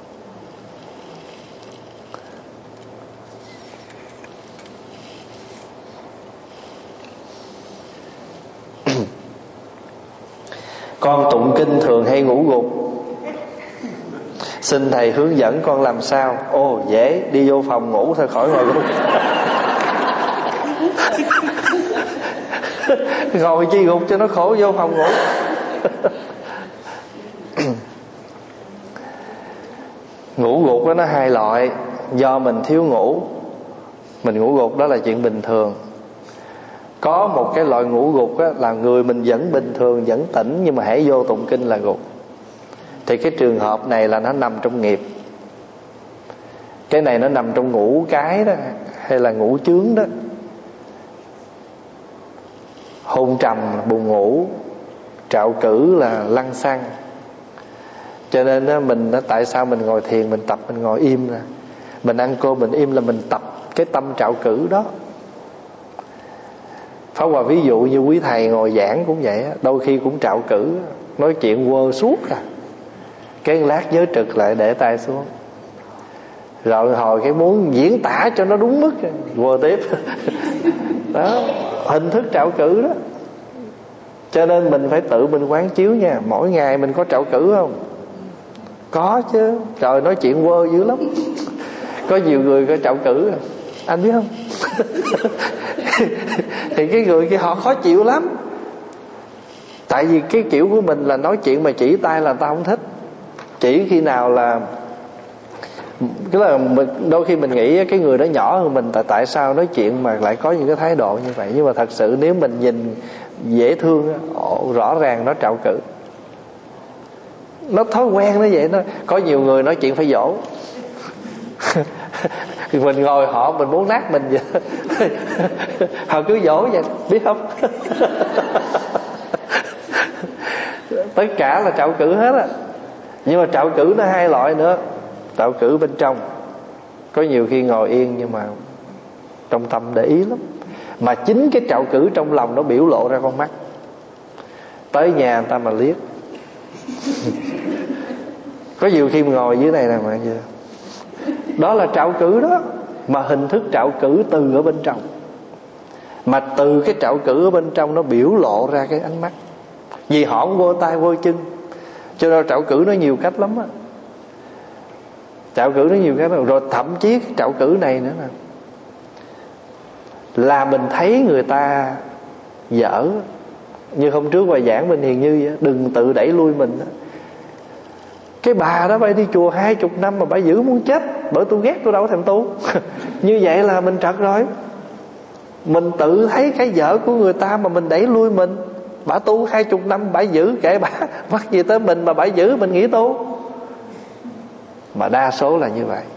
Con tụng kinh thường hay ngủ gục, xin thầy hướng dẫn con làm sao? Ồ dễ, đi vô phòng ngủ thôi khỏi ngồi gục. Ngồi chi gục cho nó khổ, vô phòng ngủ. Ngủ gục đó nó hai loại. Do mình thiếu ngủ, mình ngủ gục đó là chuyện bình thường. Có một cái loại ngủ gục á, là người mình vẫn bình thường, vẫn tỉnh, nhưng mà hãy vô tụng kinh là gục. Thì cái trường hợp này là nó nằm trong nghiệp. Cái này nó nằm trong ngũ cái đó, hay là ngũ chướng đó. Hôn trầm là buồn ngủ, trạo cử là lăng xăng. Cho nên á, mình á, tại sao mình ngồi thiền, mình tập mình ngồi im nè. Mình ăn cơm mình im là mình tập cái tâm trạo cử đó. Pháp Hòa ví dụ như quý thầy ngồi giảng cũng vậy, đôi khi cũng trạo cử, nói chuyện quơ suốt à. Cái lát nhớ trực lại để tay xuống. Rồi hồi cái muốn diễn tả cho nó đúng mức, quơ tiếp. Đó, hình thức trạo cử đó. Cho nên mình phải tự mình quán chiếu nha. Mỗi ngày mình có trạo cử không? Có chứ. Trời, nói chuyện quơ dữ lắm. Có nhiều người có trạo cử, anh biết không? Thì cái người kia họ khó chịu lắm. Tại vì cái kiểu của mình là nói chuyện mà chỉ tay là ta không thích. Chỉ khi nào là cái là đôi khi mình nghĩ cái người đó nhỏ hơn mình, tại tại sao nói chuyện mà lại có những cái thái độ như vậy. Nhưng mà thật sự nếu mình nhìn dễ thương, rõ ràng nó trạo cử. Nó thói quen nó vậy đó. Có nhiều người nói chuyện phải dỗ. Mình ngồi họ mình muốn nát mình vậy. Họ cứ dỗ vậy, biết không? Tất cả là trạo cử hết á. Nhưng mà trạo cử nó hai loại nữa. Trạo cử bên trong, có nhiều khi ngồi yên nhưng mà trong tâm để ý lắm. Mà chính cái trạo cử trong lòng nó biểu lộ ra con mắt. Tới nhà người ta mà liếc. Có nhiều khi ngồi dưới này nè mà vậy. Đó là trạo cử đó. Mà hình thức trạo cử từ ở bên trong. Mà từ cái trạo cử ở bên trong nó biểu lộ ra cái ánh mắt. Vì họ không vô tay vô chân, cho nên trạo cử nó nhiều cách lắm á. Trạo cử nó nhiều cái đó. Rồi thậm chí trạo cử này nữa nè, là mình thấy người ta dở. Như hôm trước bài giảng bên Hiền Như vậy, đừng tự đẩy lui mình đó. Cái bà đó bay đi chùa hai chục năm mà bà giữ muốn chết, bởi tôi ghét tôi đâu có thèm tu. Như vậy là mình trật rồi. Mình tự thấy cái dở của người ta mà mình đẩy lui mình. Bà tu hai chục năm bà giữ, kệ bà, mắc gì tới mình mà bà giữ mình nghĩ tu. Mà đa số là như vậy.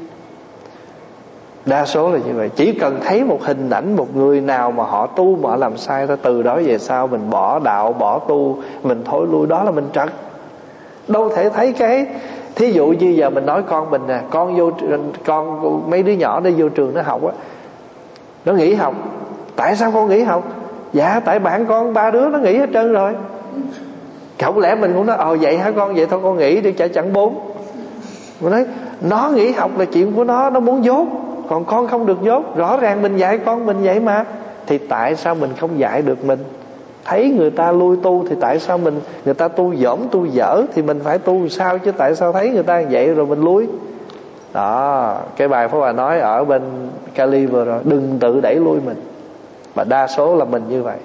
Đa số là như vậy. Chỉ cần thấy một hình ảnh một người nào mà họ tu mà họ làm sai thôi, từ đó về sau mình bỏ đạo, bỏ tu, mình thối lui, đó là mình trật. Đâu thể thấy cái, thí dụ như giờ mình nói con mình nè, con vô con mấy đứa nhỏ nó vô trường nó học á, nó nghỉ học. Tại sao con nghỉ học? Dạ tại bạn con ba đứa nó nghỉ hết trơn rồi. Không lẽ mình cũng nói ờ vậy hả con, vậy thôi con nghỉ đi chả chẳng bốn. Mình nói nó nghỉ học là chuyện của nó, nó muốn dốt, còn con không được dốt. Rõ ràng mình dạy con mình vậy mà, thì tại sao mình không dạy được mình? Thấy người ta lui tu thì tại sao mình, người ta tu dỗm tu dở thì mình phải tu sao chứ, tại sao thấy người ta vậy rồi mình lui? Đó, cái bài Pháp Hòa nói ở bên Cali vừa rồi, đừng tự đẩy lui mình. Và đa số là mình như vậy.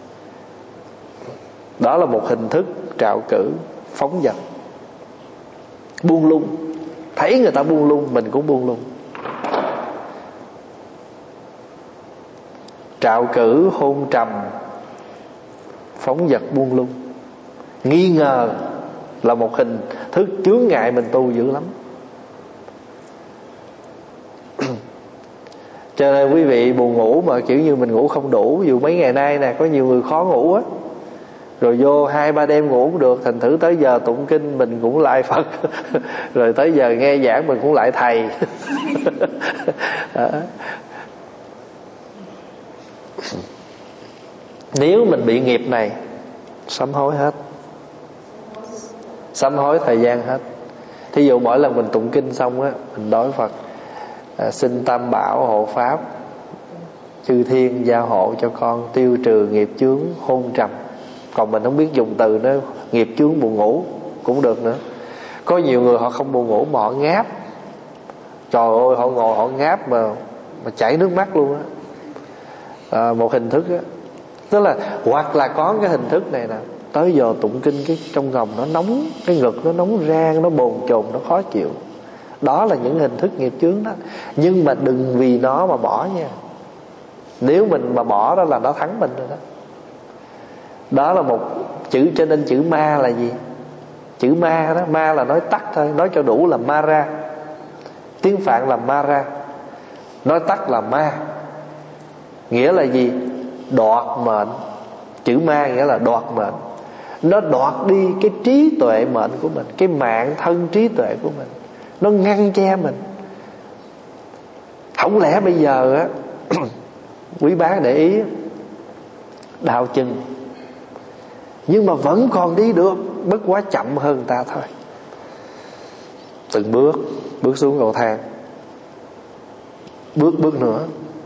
Đó là một hình thức trạo cử phóng dật, buông lung. Thấy người ta buông lung mình cũng buông lung. Trạo cử hôn trầm, phóng dật buông lung. Nghi ngờ là một hình thức chướng ngại mình tu dữ lắm. Cho nên quý vị buồn ngủ mà kiểu như mình ngủ không đủ. Ví dụ mấy ngày nay nè, có nhiều người khó ngủ á, rồi vô hai ba đêm ngủ cũng được, thành thử tới giờ tụng kinh mình cũng lại Phật rồi tới giờ nghe giảng mình cũng lại thầy. Nếu mình bị nghiệp này, sám hối hết, sám hối thời gian hết. Thí dụ mỗi lần mình tụng kinh xong á, mình đối Phật à, xin Tam Bảo hộ pháp, chư thiên gia hộ cho con tiêu trừ nghiệp chướng hôn trầm. Còn mình không biết dùng từ nó nghiệp chướng buồn ngủ cũng được nữa. Có nhiều người họ không buồn ngủ mà họ ngáp. Trời ơi, họ ngồi họ ngáp mà mà chảy nước mắt luôn á. À, một hình thức á. Tức là hoặc là có cái hình thức này nè, tới giờ tụng kinh cái trong lòng nó nóng, cái ngực nó nóng rang, nó bồn chồn, nó khó chịu. Đó là những hình thức nghiệp chướng đó. Nhưng mà đừng vì nó mà bỏ nha. Nếu mình mà bỏ đó là nó thắng mình rồi đó. Đó là một chữ, cho nên chữ ma là gì? Chữ ma đó, ma là nói tắt thôi, nói cho đủ là Mara. Tiếng Phạn là Mara, nói tắt là ma. Nghĩa là gì? Đoạt mệnh. Chữ ma nghĩa là đoạt mệnh. Nó đoạt đi cái trí tuệ mệnh của mình, cái mạng thân trí tuệ của mình. Nó ngăn che mình. Không lẽ bây giờ á quý bác để ý, đau chân nhưng mà vẫn còn đi được, bất quá chậm hơn người ta thôi. Từng bước, bước xuống cầu thang, bước bước nữa.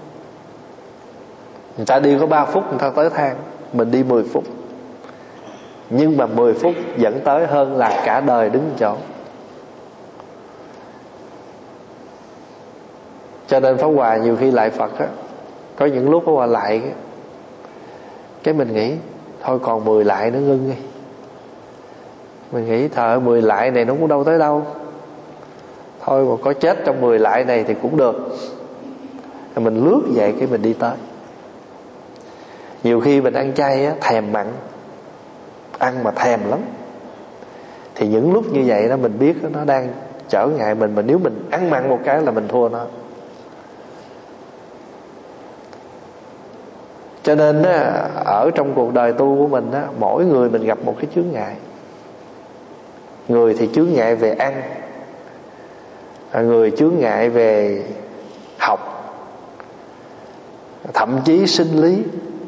Người ta đi có ba phút người ta tới thang, mình đi mười phút. Nhưng mà mười phút dẫn tới hơn là cả đời đứng chỗ. Cho nên Pháp Hòa nhiều khi lại Phật á, có những lúc Pháp Hòa lại cái, cái mình nghĩ thôi còn mười lại nữa ngưng đi. Mình nghĩ thời mười lại này nó cũng đâu tới đâu, thôi mà có chết trong mười lại này thì cũng được. Rồi mình lướt vậy cái mình đi tới. Nhiều khi mình ăn chay á, thèm mặn, ăn mà thèm lắm, thì những lúc như vậy đó mình biết nó đang trở ngại mình. Mà nếu mình ăn mặn một cái là mình thua nó. Cho nên á, ở trong cuộc đời tu của mình á, mỗi người mình gặp một cái chướng ngại. Người thì chướng ngại về ăn, người chướng ngại về học, thậm chí sinh lý.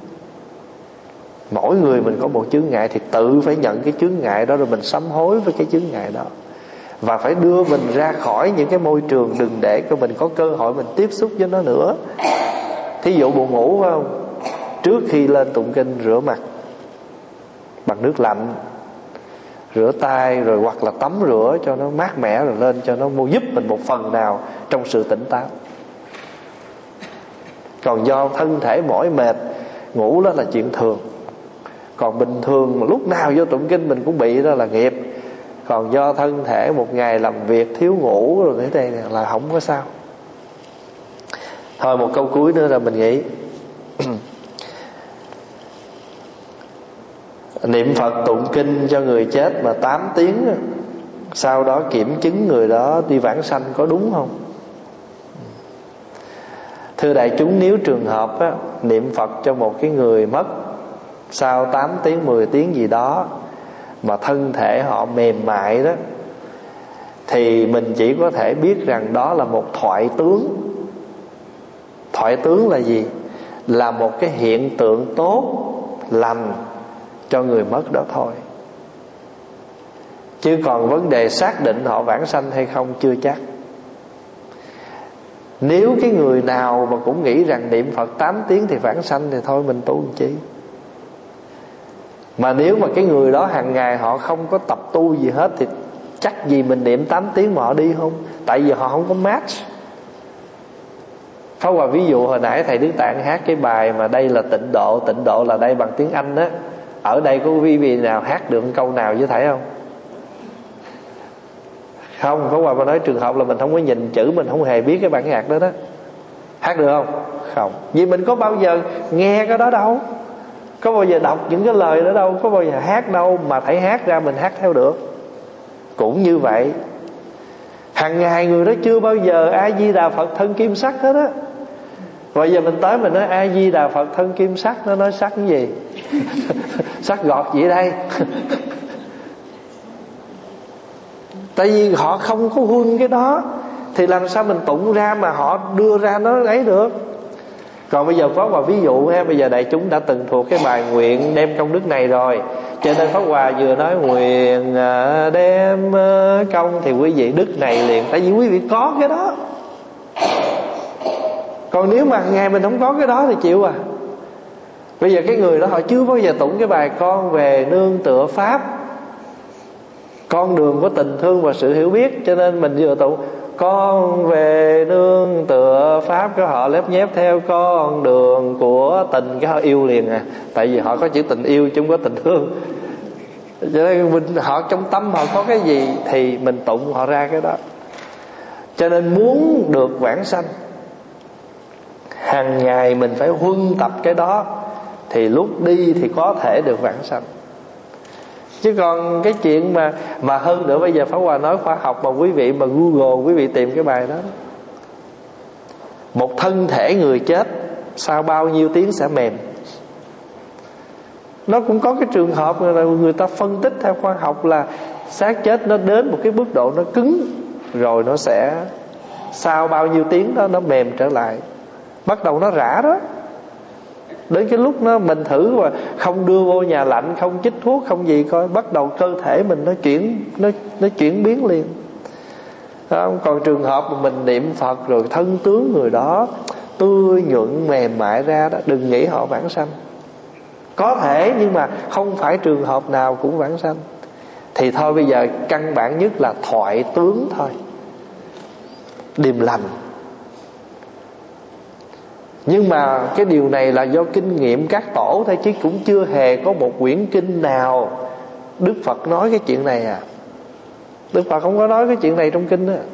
Mỗi người mình có một chướng ngại thì tự phải nhận cái chướng ngại đó, rồi mình sám hối với cái chướng ngại đó, và phải đưa mình ra khỏi những cái môi trường, đừng để cho mình có cơ hội mình tiếp xúc với nó nữa. Thí dụ buồn ngủ phải không? Trước khi lên tụng kinh rửa mặt bằng nước lạnh, rửa tay, rồi hoặc là tắm rửa cho nó mát mẻ, rồi lên cho nó mua giúp mình một phần nào trong sự tỉnh táo. Còn do thân thể mỏi mệt, ngủ đó là chuyện thường. Còn bình thường mà lúc nào vô tụng kinh mình cũng bị, đó là nghiệp. Còn do thân thể một ngày làm việc thiếu ngủ rồi thế này là không có sao. Thôi một câu cuối nữa là mình nghĩ niệm Phật tụng kinh cho người chết mà tám tiếng, sau đó kiểm chứng người đó đi vãng sanh có đúng không? Thưa đại chúng, nếu trường hợp á, niệm Phật cho một cái người mất sau tám tiếng, mười tiếng gì đó mà thân thể họ mềm mại đó, thì mình chỉ có thể biết rằng đó là một thoại tướng. Thoại tướng là gì? Là một cái hiện tượng tốt, lành cho người mất đó thôi. Chứ còn vấn đề xác định họ vãng sanh hay không chưa chắc. Nếu cái người nào mà cũng nghĩ rằng niệm Phật tám tiếng thì vãng sanh thì thôi mình tu làm chi. Mà nếu mà cái người đó hàng ngày họ không có tập tu gì hết thì chắc gì mình niệm tám tiếng mà họ đi không? Tại vì họ không có match. Pháp Hòa ví dụ hồi nãy thầy Đức Tạng hát cái bài mà đây là tịnh độ, tịnh độ là đây bằng tiếng Anh á. Ở đây có quý vị nào hát được câu nào với thầy không? Không, Pháp Hòa mà nói trường hợp là mình không có nhìn chữ, mình không hề biết cái bản nhạc đó đó. Hát được không? Không. Vì mình có bao giờ nghe cái đó đâu, có bao giờ đọc những cái lời đó đâu, có bao giờ hát đâu, mà thầy hát ra mình hát theo được. Cũng như vậy, hàng ngày người đó chưa bao giờ A Di Đà Phật thân kim sắc hết á. Bây giờ mình tới mình nói A Di Đà Phật thân kim sắc, nó nói sắc cái gì? Sắc gọt gì đây? Tại vì họ không có huân cái đó, thì làm sao mình tụng ra mà họ đưa ra nó ấy được. Còn bây giờ Pháp Hòa ví dụ ha, bây giờ đại chúng đã từng thuộc cái bài nguyện đem công đức này rồi, cho nên Pháp Hòa vừa nói nguyện đem công thì quý vị đức này liền. Tại vì quý vị có cái đó. Còn nếu mà ngày mình không có cái đó thì chịu à. Bây giờ cái người đó họ chưa bao giờ tụng cái bài con về nương tựa Pháp, con đường của tình thương và sự hiểu biết, cho nên mình vừa tụng con về nương tựa Pháp, cái họ lép nhép theo con đường của tình, cái họ yêu liền à. Tại vì họ có chữ tình yêu chứ không có tình thương. Cho nên mình, họ trong tâm họ có cái gì thì mình tụng họ ra cái đó. Cho nên muốn được vãng sanh, hàng ngày mình phải huân tập cái đó, thì lúc đi thì có thể được vãng sanh. Chứ còn cái chuyện mà mà hơn nữa bây giờ Pháp Hòa nói khoa học, mà quý vị mà Google quý vị tìm cái bài đó, một thân thể người chết sau bao nhiêu tiếng sẽ mềm. Nó cũng có cái trường hợp là người ta phân tích theo khoa học là xác chết nó đến một cái mức độ nó cứng, rồi nó sẽ sau bao nhiêu tiếng đó nó mềm trở lại, bắt đầu nó rã đó. Đến cái lúc nó mình thử mà không đưa vô nhà lạnh, không chích thuốc, không gì, coi bắt đầu cơ thể mình nó chuyển nó nó chuyển biến liền. Không? Còn trường hợp mà mình niệm Phật rồi thân tướng người đó tươi nhuận mềm mại ra đó, đừng nghĩ họ vãng sanh. Có thể nhưng mà không phải trường hợp nào cũng vãng sanh. Thì thôi bây giờ căn bản nhất là thoại tướng thôi, điềm lành. Nhưng mà cái điều này là do kinh nghiệm các tổ thôi, chứ cũng chưa hề có một quyển kinh nào Đức Phật nói cái chuyện này à. Đức Phật không có nói cái chuyện này trong kinh á.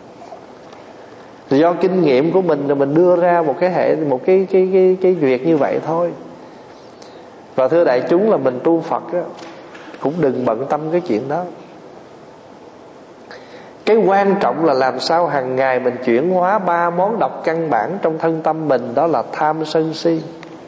Do kinh nghiệm của mình rồi mình đưa ra một cái hệ một cái cái cái cái việc như vậy thôi. Và thưa đại chúng là mình tu Phật á, cũng đừng bận tâm cái chuyện đó. Cái quan trọng là làm sao hàng ngày mình chuyển hóa ba món độc căn bản trong thân tâm mình, đó là tham sân si.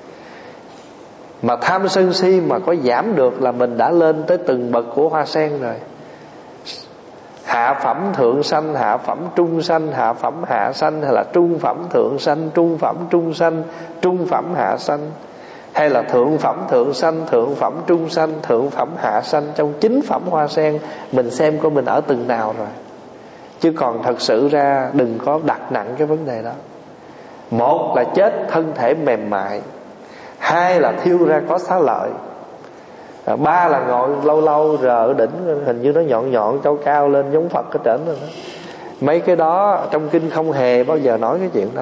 Mà tham sân si mà có giảm được là mình đã lên tới từng bậc của hoa sen rồi. Hạ phẩm thượng sanh, hạ phẩm trung sanh, hạ phẩm hạ sanh, hay là trung phẩm thượng sanh, trung phẩm trung sanh, trung phẩm hạ sanh, hay là thượng phẩm thượng sanh, thượng phẩm trung sanh, thượng phẩm hạ sanh. Trong chín phẩm hoa sen mình xem coi mình ở từng nào rồi. Chứ còn thật sự ra đừng có đặt nặng cái vấn đề đó. Một là chết thân thể mềm mại, hai là thiêu ra có xá lợi, À, ba là ngồi lâu lâu rờ ở đỉnh, hình như nó nhọn nhọn cao cao lên giống Phật ở trển rồi đó. Mấy cái đó trong kinh không hề bao giờ nói cái chuyện đó.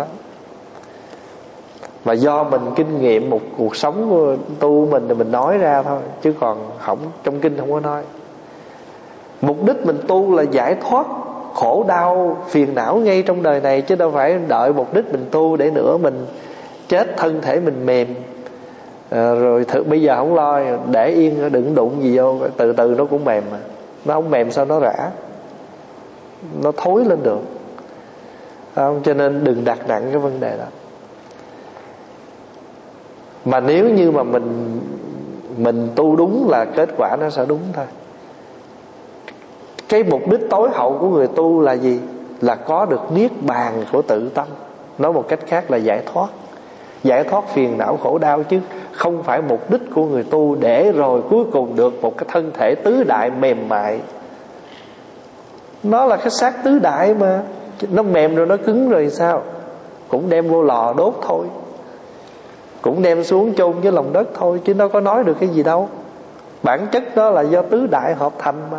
Mà do mình kinh nghiệm một cuộc sống của tu mình thì mình nói ra thôi, chứ còn không, trong kinh không có nói. Mục đích mình tu là giải thoát khổ đau phiền não ngay trong đời này, chứ đâu phải đợi mục đích mình tu để nữa mình chết thân thể mình mềm à, rồi thử, bây giờ không lo, để yên đừng đụng gì vô, từ từ nó cũng mềm mà. Nó không mềm sao nó rã, nó thối lên được không? Cho nên đừng đặt nặng cái vấn đề đó. Mà nếu như mà mình mình tu đúng là kết quả nó sẽ đúng thôi. Cái mục đích tối hậu của người tu là gì? Là có được niết bàn của tự tâm. Nói một cách khác là giải thoát, giải thoát phiền não khổ đau, chứ không phải mục đích của người tu để rồi cuối cùng được một cái thân thể tứ đại mềm mại. Nó là cái xác tứ đại mà, nó mềm rồi nó cứng rồi sao? Cũng đem vô lò đốt thôi, cũng đem xuống chôn với lòng đất thôi, chứ nó có nói được cái gì đâu. Bản chất đó là do tứ đại hợp thành mà.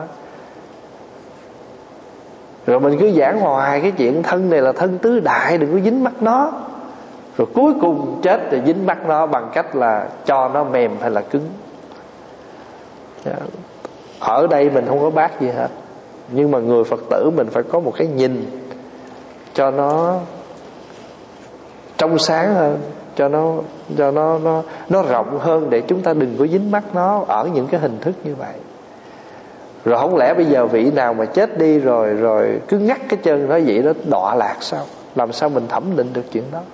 Rồi mình cứ giảng hoài cái chuyện thân này là thân tứ đại, đừng có dính mắc nó. Rồi cuối cùng chết thì dính mắc nó bằng cách là cho nó mềm hay là cứng. Ở đây mình không có bác gì hết, nhưng mà người Phật tử mình phải có một cái nhìn cho nó trong sáng hơn, cho nó cho nó nó nó rộng hơn, để chúng ta đừng có dính mắc nó ở những cái hình thức như vậy. Rồi không lẽ bây giờ vị nào mà chết đi rồi rồi cứ ngắt cái chân nói vậy đó đọa lạc sao? Làm sao mình thẩm định được chuyện đó?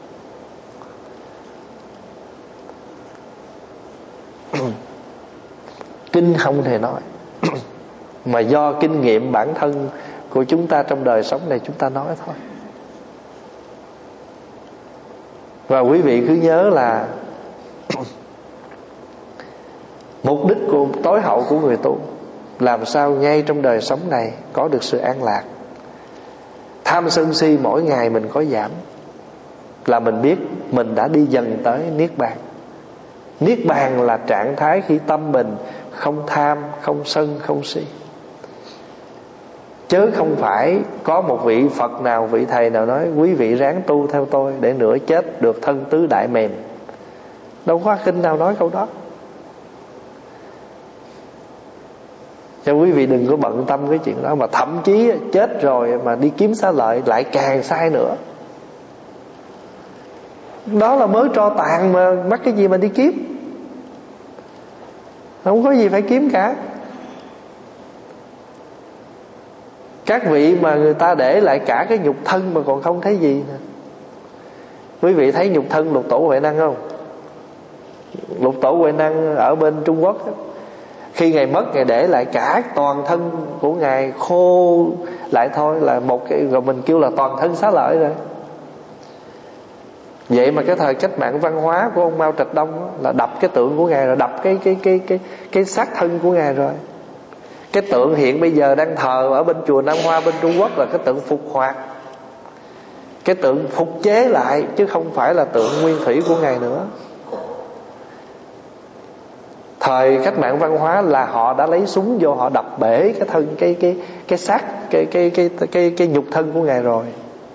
Kinh không thể nói mà do kinh nghiệm bản thân của chúng ta trong đời sống này chúng ta nói thôi. Và quý vị cứ nhớ là mục đích của tối hậu của người tu làm sao ngay trong đời sống này có được sự an lạc. Tham sân si mỗi ngày mình có giảm là mình biết mình đã đi dần tới niết bàn. Niết bàn là trạng thái khi tâm mình không tham, không sân, không si. Chứ không phải có một vị Phật nào, vị thầy nào nói quý vị ráng tu theo tôi để nửa chết được thân tứ đại mềm. Đâu có kinh nào nói câu đó. Cho quý vị đừng có bận tâm cái chuyện đó. Mà thậm chí chết rồi mà đi kiếm xá lợi lại càng sai nữa. Đó là mới tro tàn mà mắc cái gì mà đi kiếm. Không có gì phải kiếm cả. Các vị mà người ta để lại cả cái nhục thân mà còn không thấy gì nè. Quý vị thấy nhục thân Lục Tổ Huệ Năng không? Lục Tổ Huệ Năng ở bên Trung Quốc đó, khi Ngài mất, Ngài để lại cả toàn thân của Ngài khô lại thôi, là một cái, rồi mình kêu là toàn thân xá lợi rồi. Vậy mà cái thời cách mạng văn hóa của ông Mao Trạch Đông đó, là đập cái tượng của Ngài rồi, đập cái cái cái cái cái xác thân của Ngài rồi. Cái tượng hiện bây giờ đang thờ ở bên chùa Nam Hoa bên Trung Quốc là cái tượng phục hoạt, cái tượng phục chế lại, chứ không phải là tượng nguyên thủy của Ngài nữa. Thời cách mạng văn hóa là họ đã lấy súng vô, họ đập bể cái thân cái cái cái xác cái cái cái cái cái, cái nhục thân của Ngài rồi.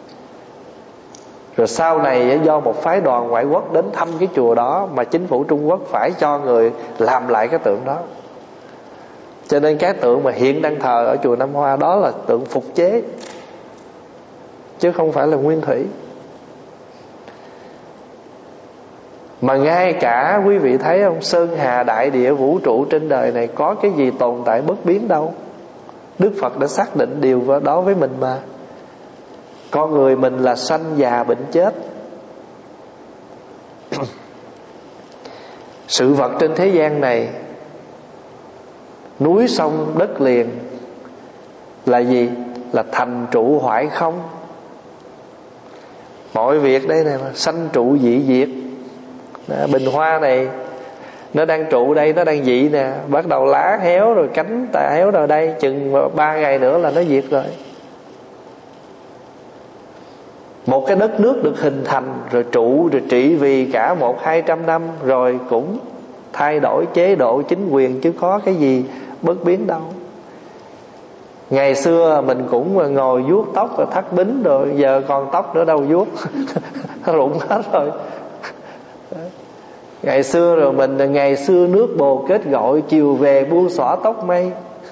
Rồi sau này do một phái đoàn ngoại quốc đến thăm cái chùa đó mà chính phủ Trung Quốc phải cho người làm lại cái tượng đó. Cho nên cái tượng mà hiện đang thờ ở chùa Nam Hoa đó là tượng phục chế, chứ không phải là nguyên thủy. Mà ngay cả quý vị thấy không, sơn hà đại địa vũ trụ trên đời này có cái gì tồn tại bất biến đâu. Đức Phật đã xác định điều đó với mình mà. Con người mình là sanh già bệnh chết. Sự vật trên thế gian này, núi sông đất liền là gì? Là thành trụ hoại không. Mọi việc đây này mà sanh trụ dị diệt. Đó, bình hoa này nó đang trụ đây, nó đang dị nè, bắt đầu lá héo rồi cánh tạ héo rồi, đây chừng ba ngày nữa là nó diệt rồi. Một cái đất nước được hình thành rồi trụ rồi trị vì cả một hai trăm năm rồi cũng thay đổi chế độ chính quyền chứ có cái gì bất biến đâu. Ngày xưa mình cũng ngồi vuốt tóc rồi thắt bính rồi, giờ còn tóc nữa đâu vuốt. Nó rụng hết rồi. Ngày xưa rồi mình, ngày xưa nước bồ kết gọi, chiều về buông xõa tóc mây.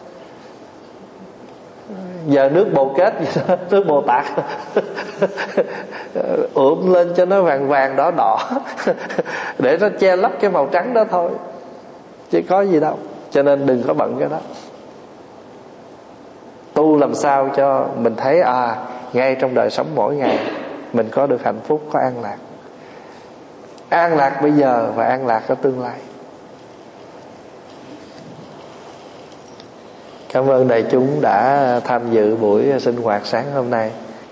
Giờ nước bồ kết, nước Bồ Tát ụm lên cho nó vàng vàng đỏ đỏ để nó che lấp cái màu trắng đó thôi, chứ có gì đâu. Cho nên đừng có bận cái đó. Tu làm sao cho mình thấy à, ngay trong đời sống mỗi ngày mình có được hạnh phúc, có an lạc. An lạc bây giờ và an lạc ở tương lai. Cảm ơn đại chúng đã tham dự buổi sinh hoạt sáng hôm nay.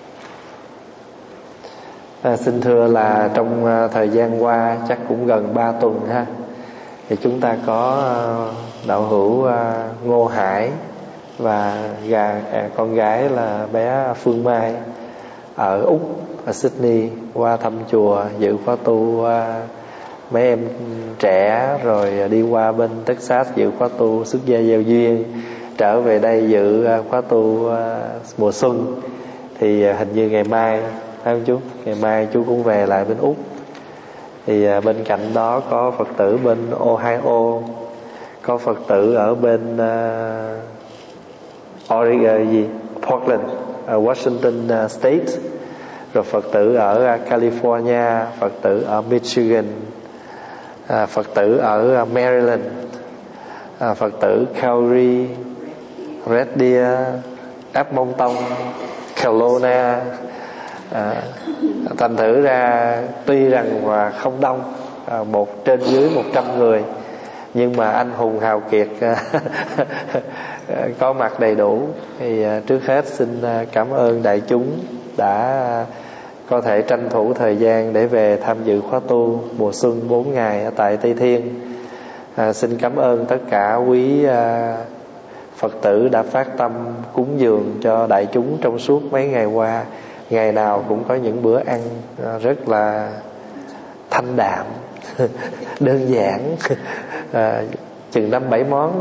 À, xin thưa là trong thời gian qua chắc cũng gần ba tuần ha, thì chúng ta có đạo hữu Ngô Hải và gà, con gái là bé Phương Mai ở Úc, ở Sydney qua thăm chùa, dự khóa tu mấy em trẻ, rồi đi qua bên Texas dự khóa tu xuất gia gieo duyên, trở về đây dự khóa tu mùa xuân. Thì hình như ngày mai, phải không chú? Ngày mai chú cũng về lại bên Úc. Thì bên cạnh đó có Phật tử bên Ohio, có Phật tử ở bên uh, Oregon gì Portland, uh, Washington State, rồi Phật tử ở California, Phật tử ở Michigan, uh, Phật tử ở Maryland, uh, Phật tử Calgary, Red Deer, Edmonton, Kelowna. À, thành thử ra tuy rằng và không đông, à, một trên dưới một trăm người, nhưng mà anh hùng hào kiệt có mặt đầy đủ. Thì à, trước hết xin cảm ơn đại chúng đã có thể tranh thủ thời gian để về tham dự khóa tu mùa xuân bốn ngày ở tại Tây Thiên. À, xin cảm ơn tất cả quý à, Phật tử đã phát tâm cúng dường cho đại chúng trong suốt mấy ngày qua. Ngày nào cũng có những bữa ăn rất là thanh đạm, đơn giản, à, chừng năm bảy món.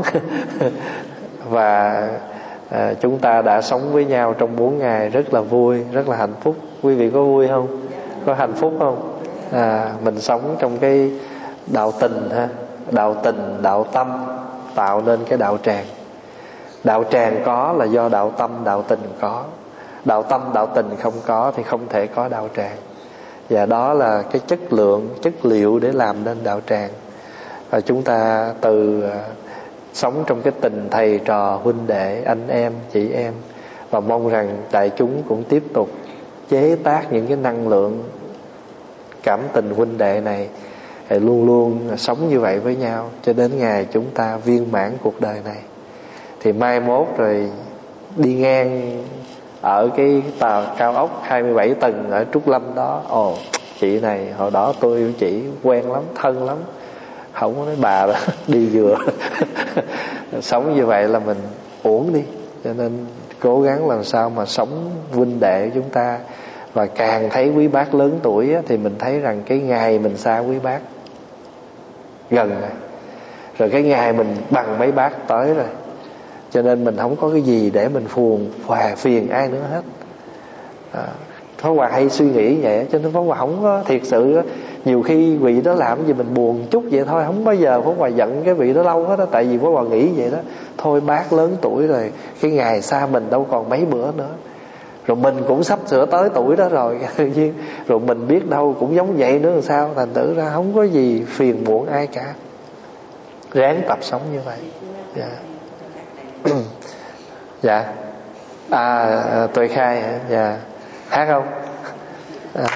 Và à, chúng ta đã sống với nhau trong bốn ngày rất là vui, rất là hạnh phúc. Quý vị có vui không? Có hạnh phúc không? À, mình sống trong cái đạo tình ha, đạo tình, đạo tâm tạo nên cái đạo tràng. Đạo tràng có là do đạo tâm, đạo tình có. Đạo tâm, đạo tình không có thì không thể có đạo tràng. Và đó là cái chất lượng, chất liệu để làm nên đạo tràng. Và chúng ta từ sống trong cái tình thầy trò, huynh đệ, anh em, chị em. Và mong rằng đại chúng cũng tiếp tục chế tác những cái năng lượng cảm tình huynh đệ này, luôn luôn sống như vậy với nhau cho đến ngày chúng ta viên mãn cuộc đời này. Thì mai mốt rồi đi ngang ở cái tòa cao ốc hai mươi bảy tầng ở Trúc Lâm đó, ồ, chị này hồi đó tôi yêu chị, quen lắm, thân lắm. Không có nói bà đó, đi vừa. Sống như vậy là mình uổng đi. Cho nên cố gắng làm sao mà sống huynh đệ chúng ta. Và càng thấy quý bác lớn tuổi á, thì mình thấy rằng cái ngày mình xa quý bác gần rồi. Rồi cái ngày mình bằng mấy bác tới rồi. Cho nên mình không có cái gì để mình phiền, hòa phiền ai nữa hết. à, Pháp Hòa hay suy nghĩ vậy. Cho nên Pháp Hòa không có thiệt sự. Nhiều khi vị đó làm gì mình buồn chút vậy thôi, không bao giờ Pháp Hòa giận cái vị đó lâu hết đó. Tại vì Pháp Hòa nghĩ vậy đó, thôi bác lớn tuổi rồi, cái ngày xa mình đâu còn mấy bữa nữa. Rồi mình cũng sắp sửa tới tuổi đó rồi. Rồi mình biết đâu cũng giống vậy nữa làm sao. Thành thử ra không có gì phiền muộn ai cả. Ráng tập sống như vậy. Dạ. Dạ. À, Tuệ Khai hả? Dạ. Hát không? À.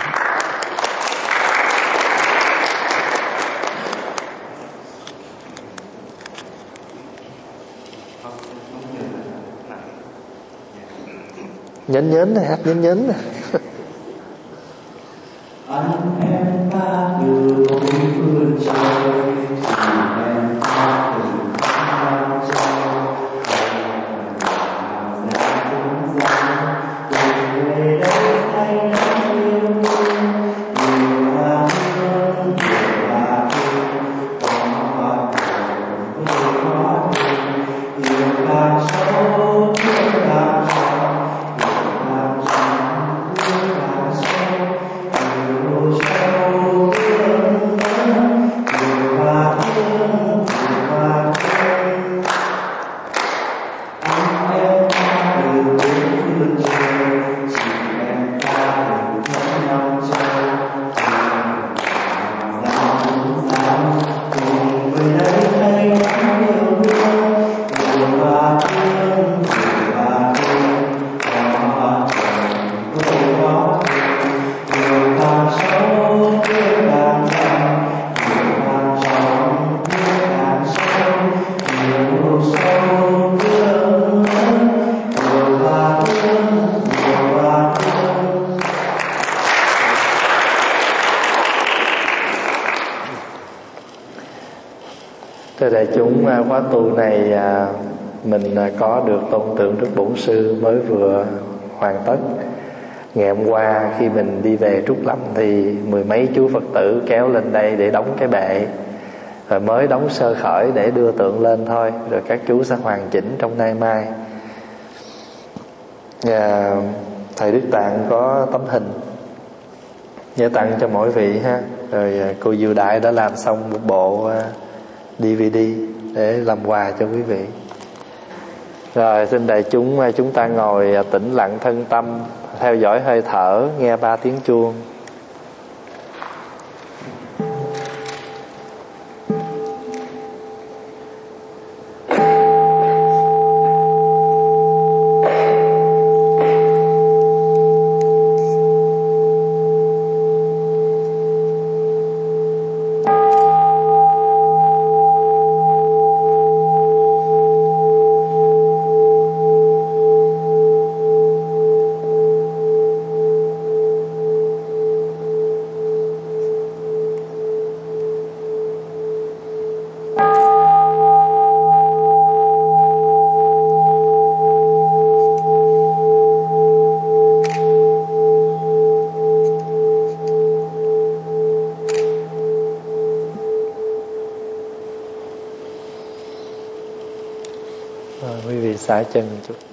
Nhấn nhấn này, hát nhấn nhấn này. Anh em ta từ bốn phương trời, em ta từ bao trời, nào ra cũng ra, từ về đây anh đã yêu thương, nhiều hoa hương, nhiều hoa hương, có hoa Thưa đại chúng, khóa tu này mình có được tôn tượng Đức Bổn Sư mới vừa hoàn tất. Ngày hôm qua khi mình đi về Trúc Lâm thì mười mấy chú Phật tử kéo lên đây để đóng cái bệ, rồi mới đóng sơ khởi để đưa tượng lên thôi, rồi các chú sẽ hoàn chỉnh trong nay mai. Và thầy Đức Tạng có tấm hình nhớ tặng cho mỗi vị ha. Rồi cô Diệu Đại đã làm xong một bộ đê vê đê để làm quà cho quý vị. Rồi xin đại chúng chúng ta ngồi tĩnh lặng thân tâm, theo dõi hơi thở, nghe ba tiếng chuông. Quý vị xả chân chút.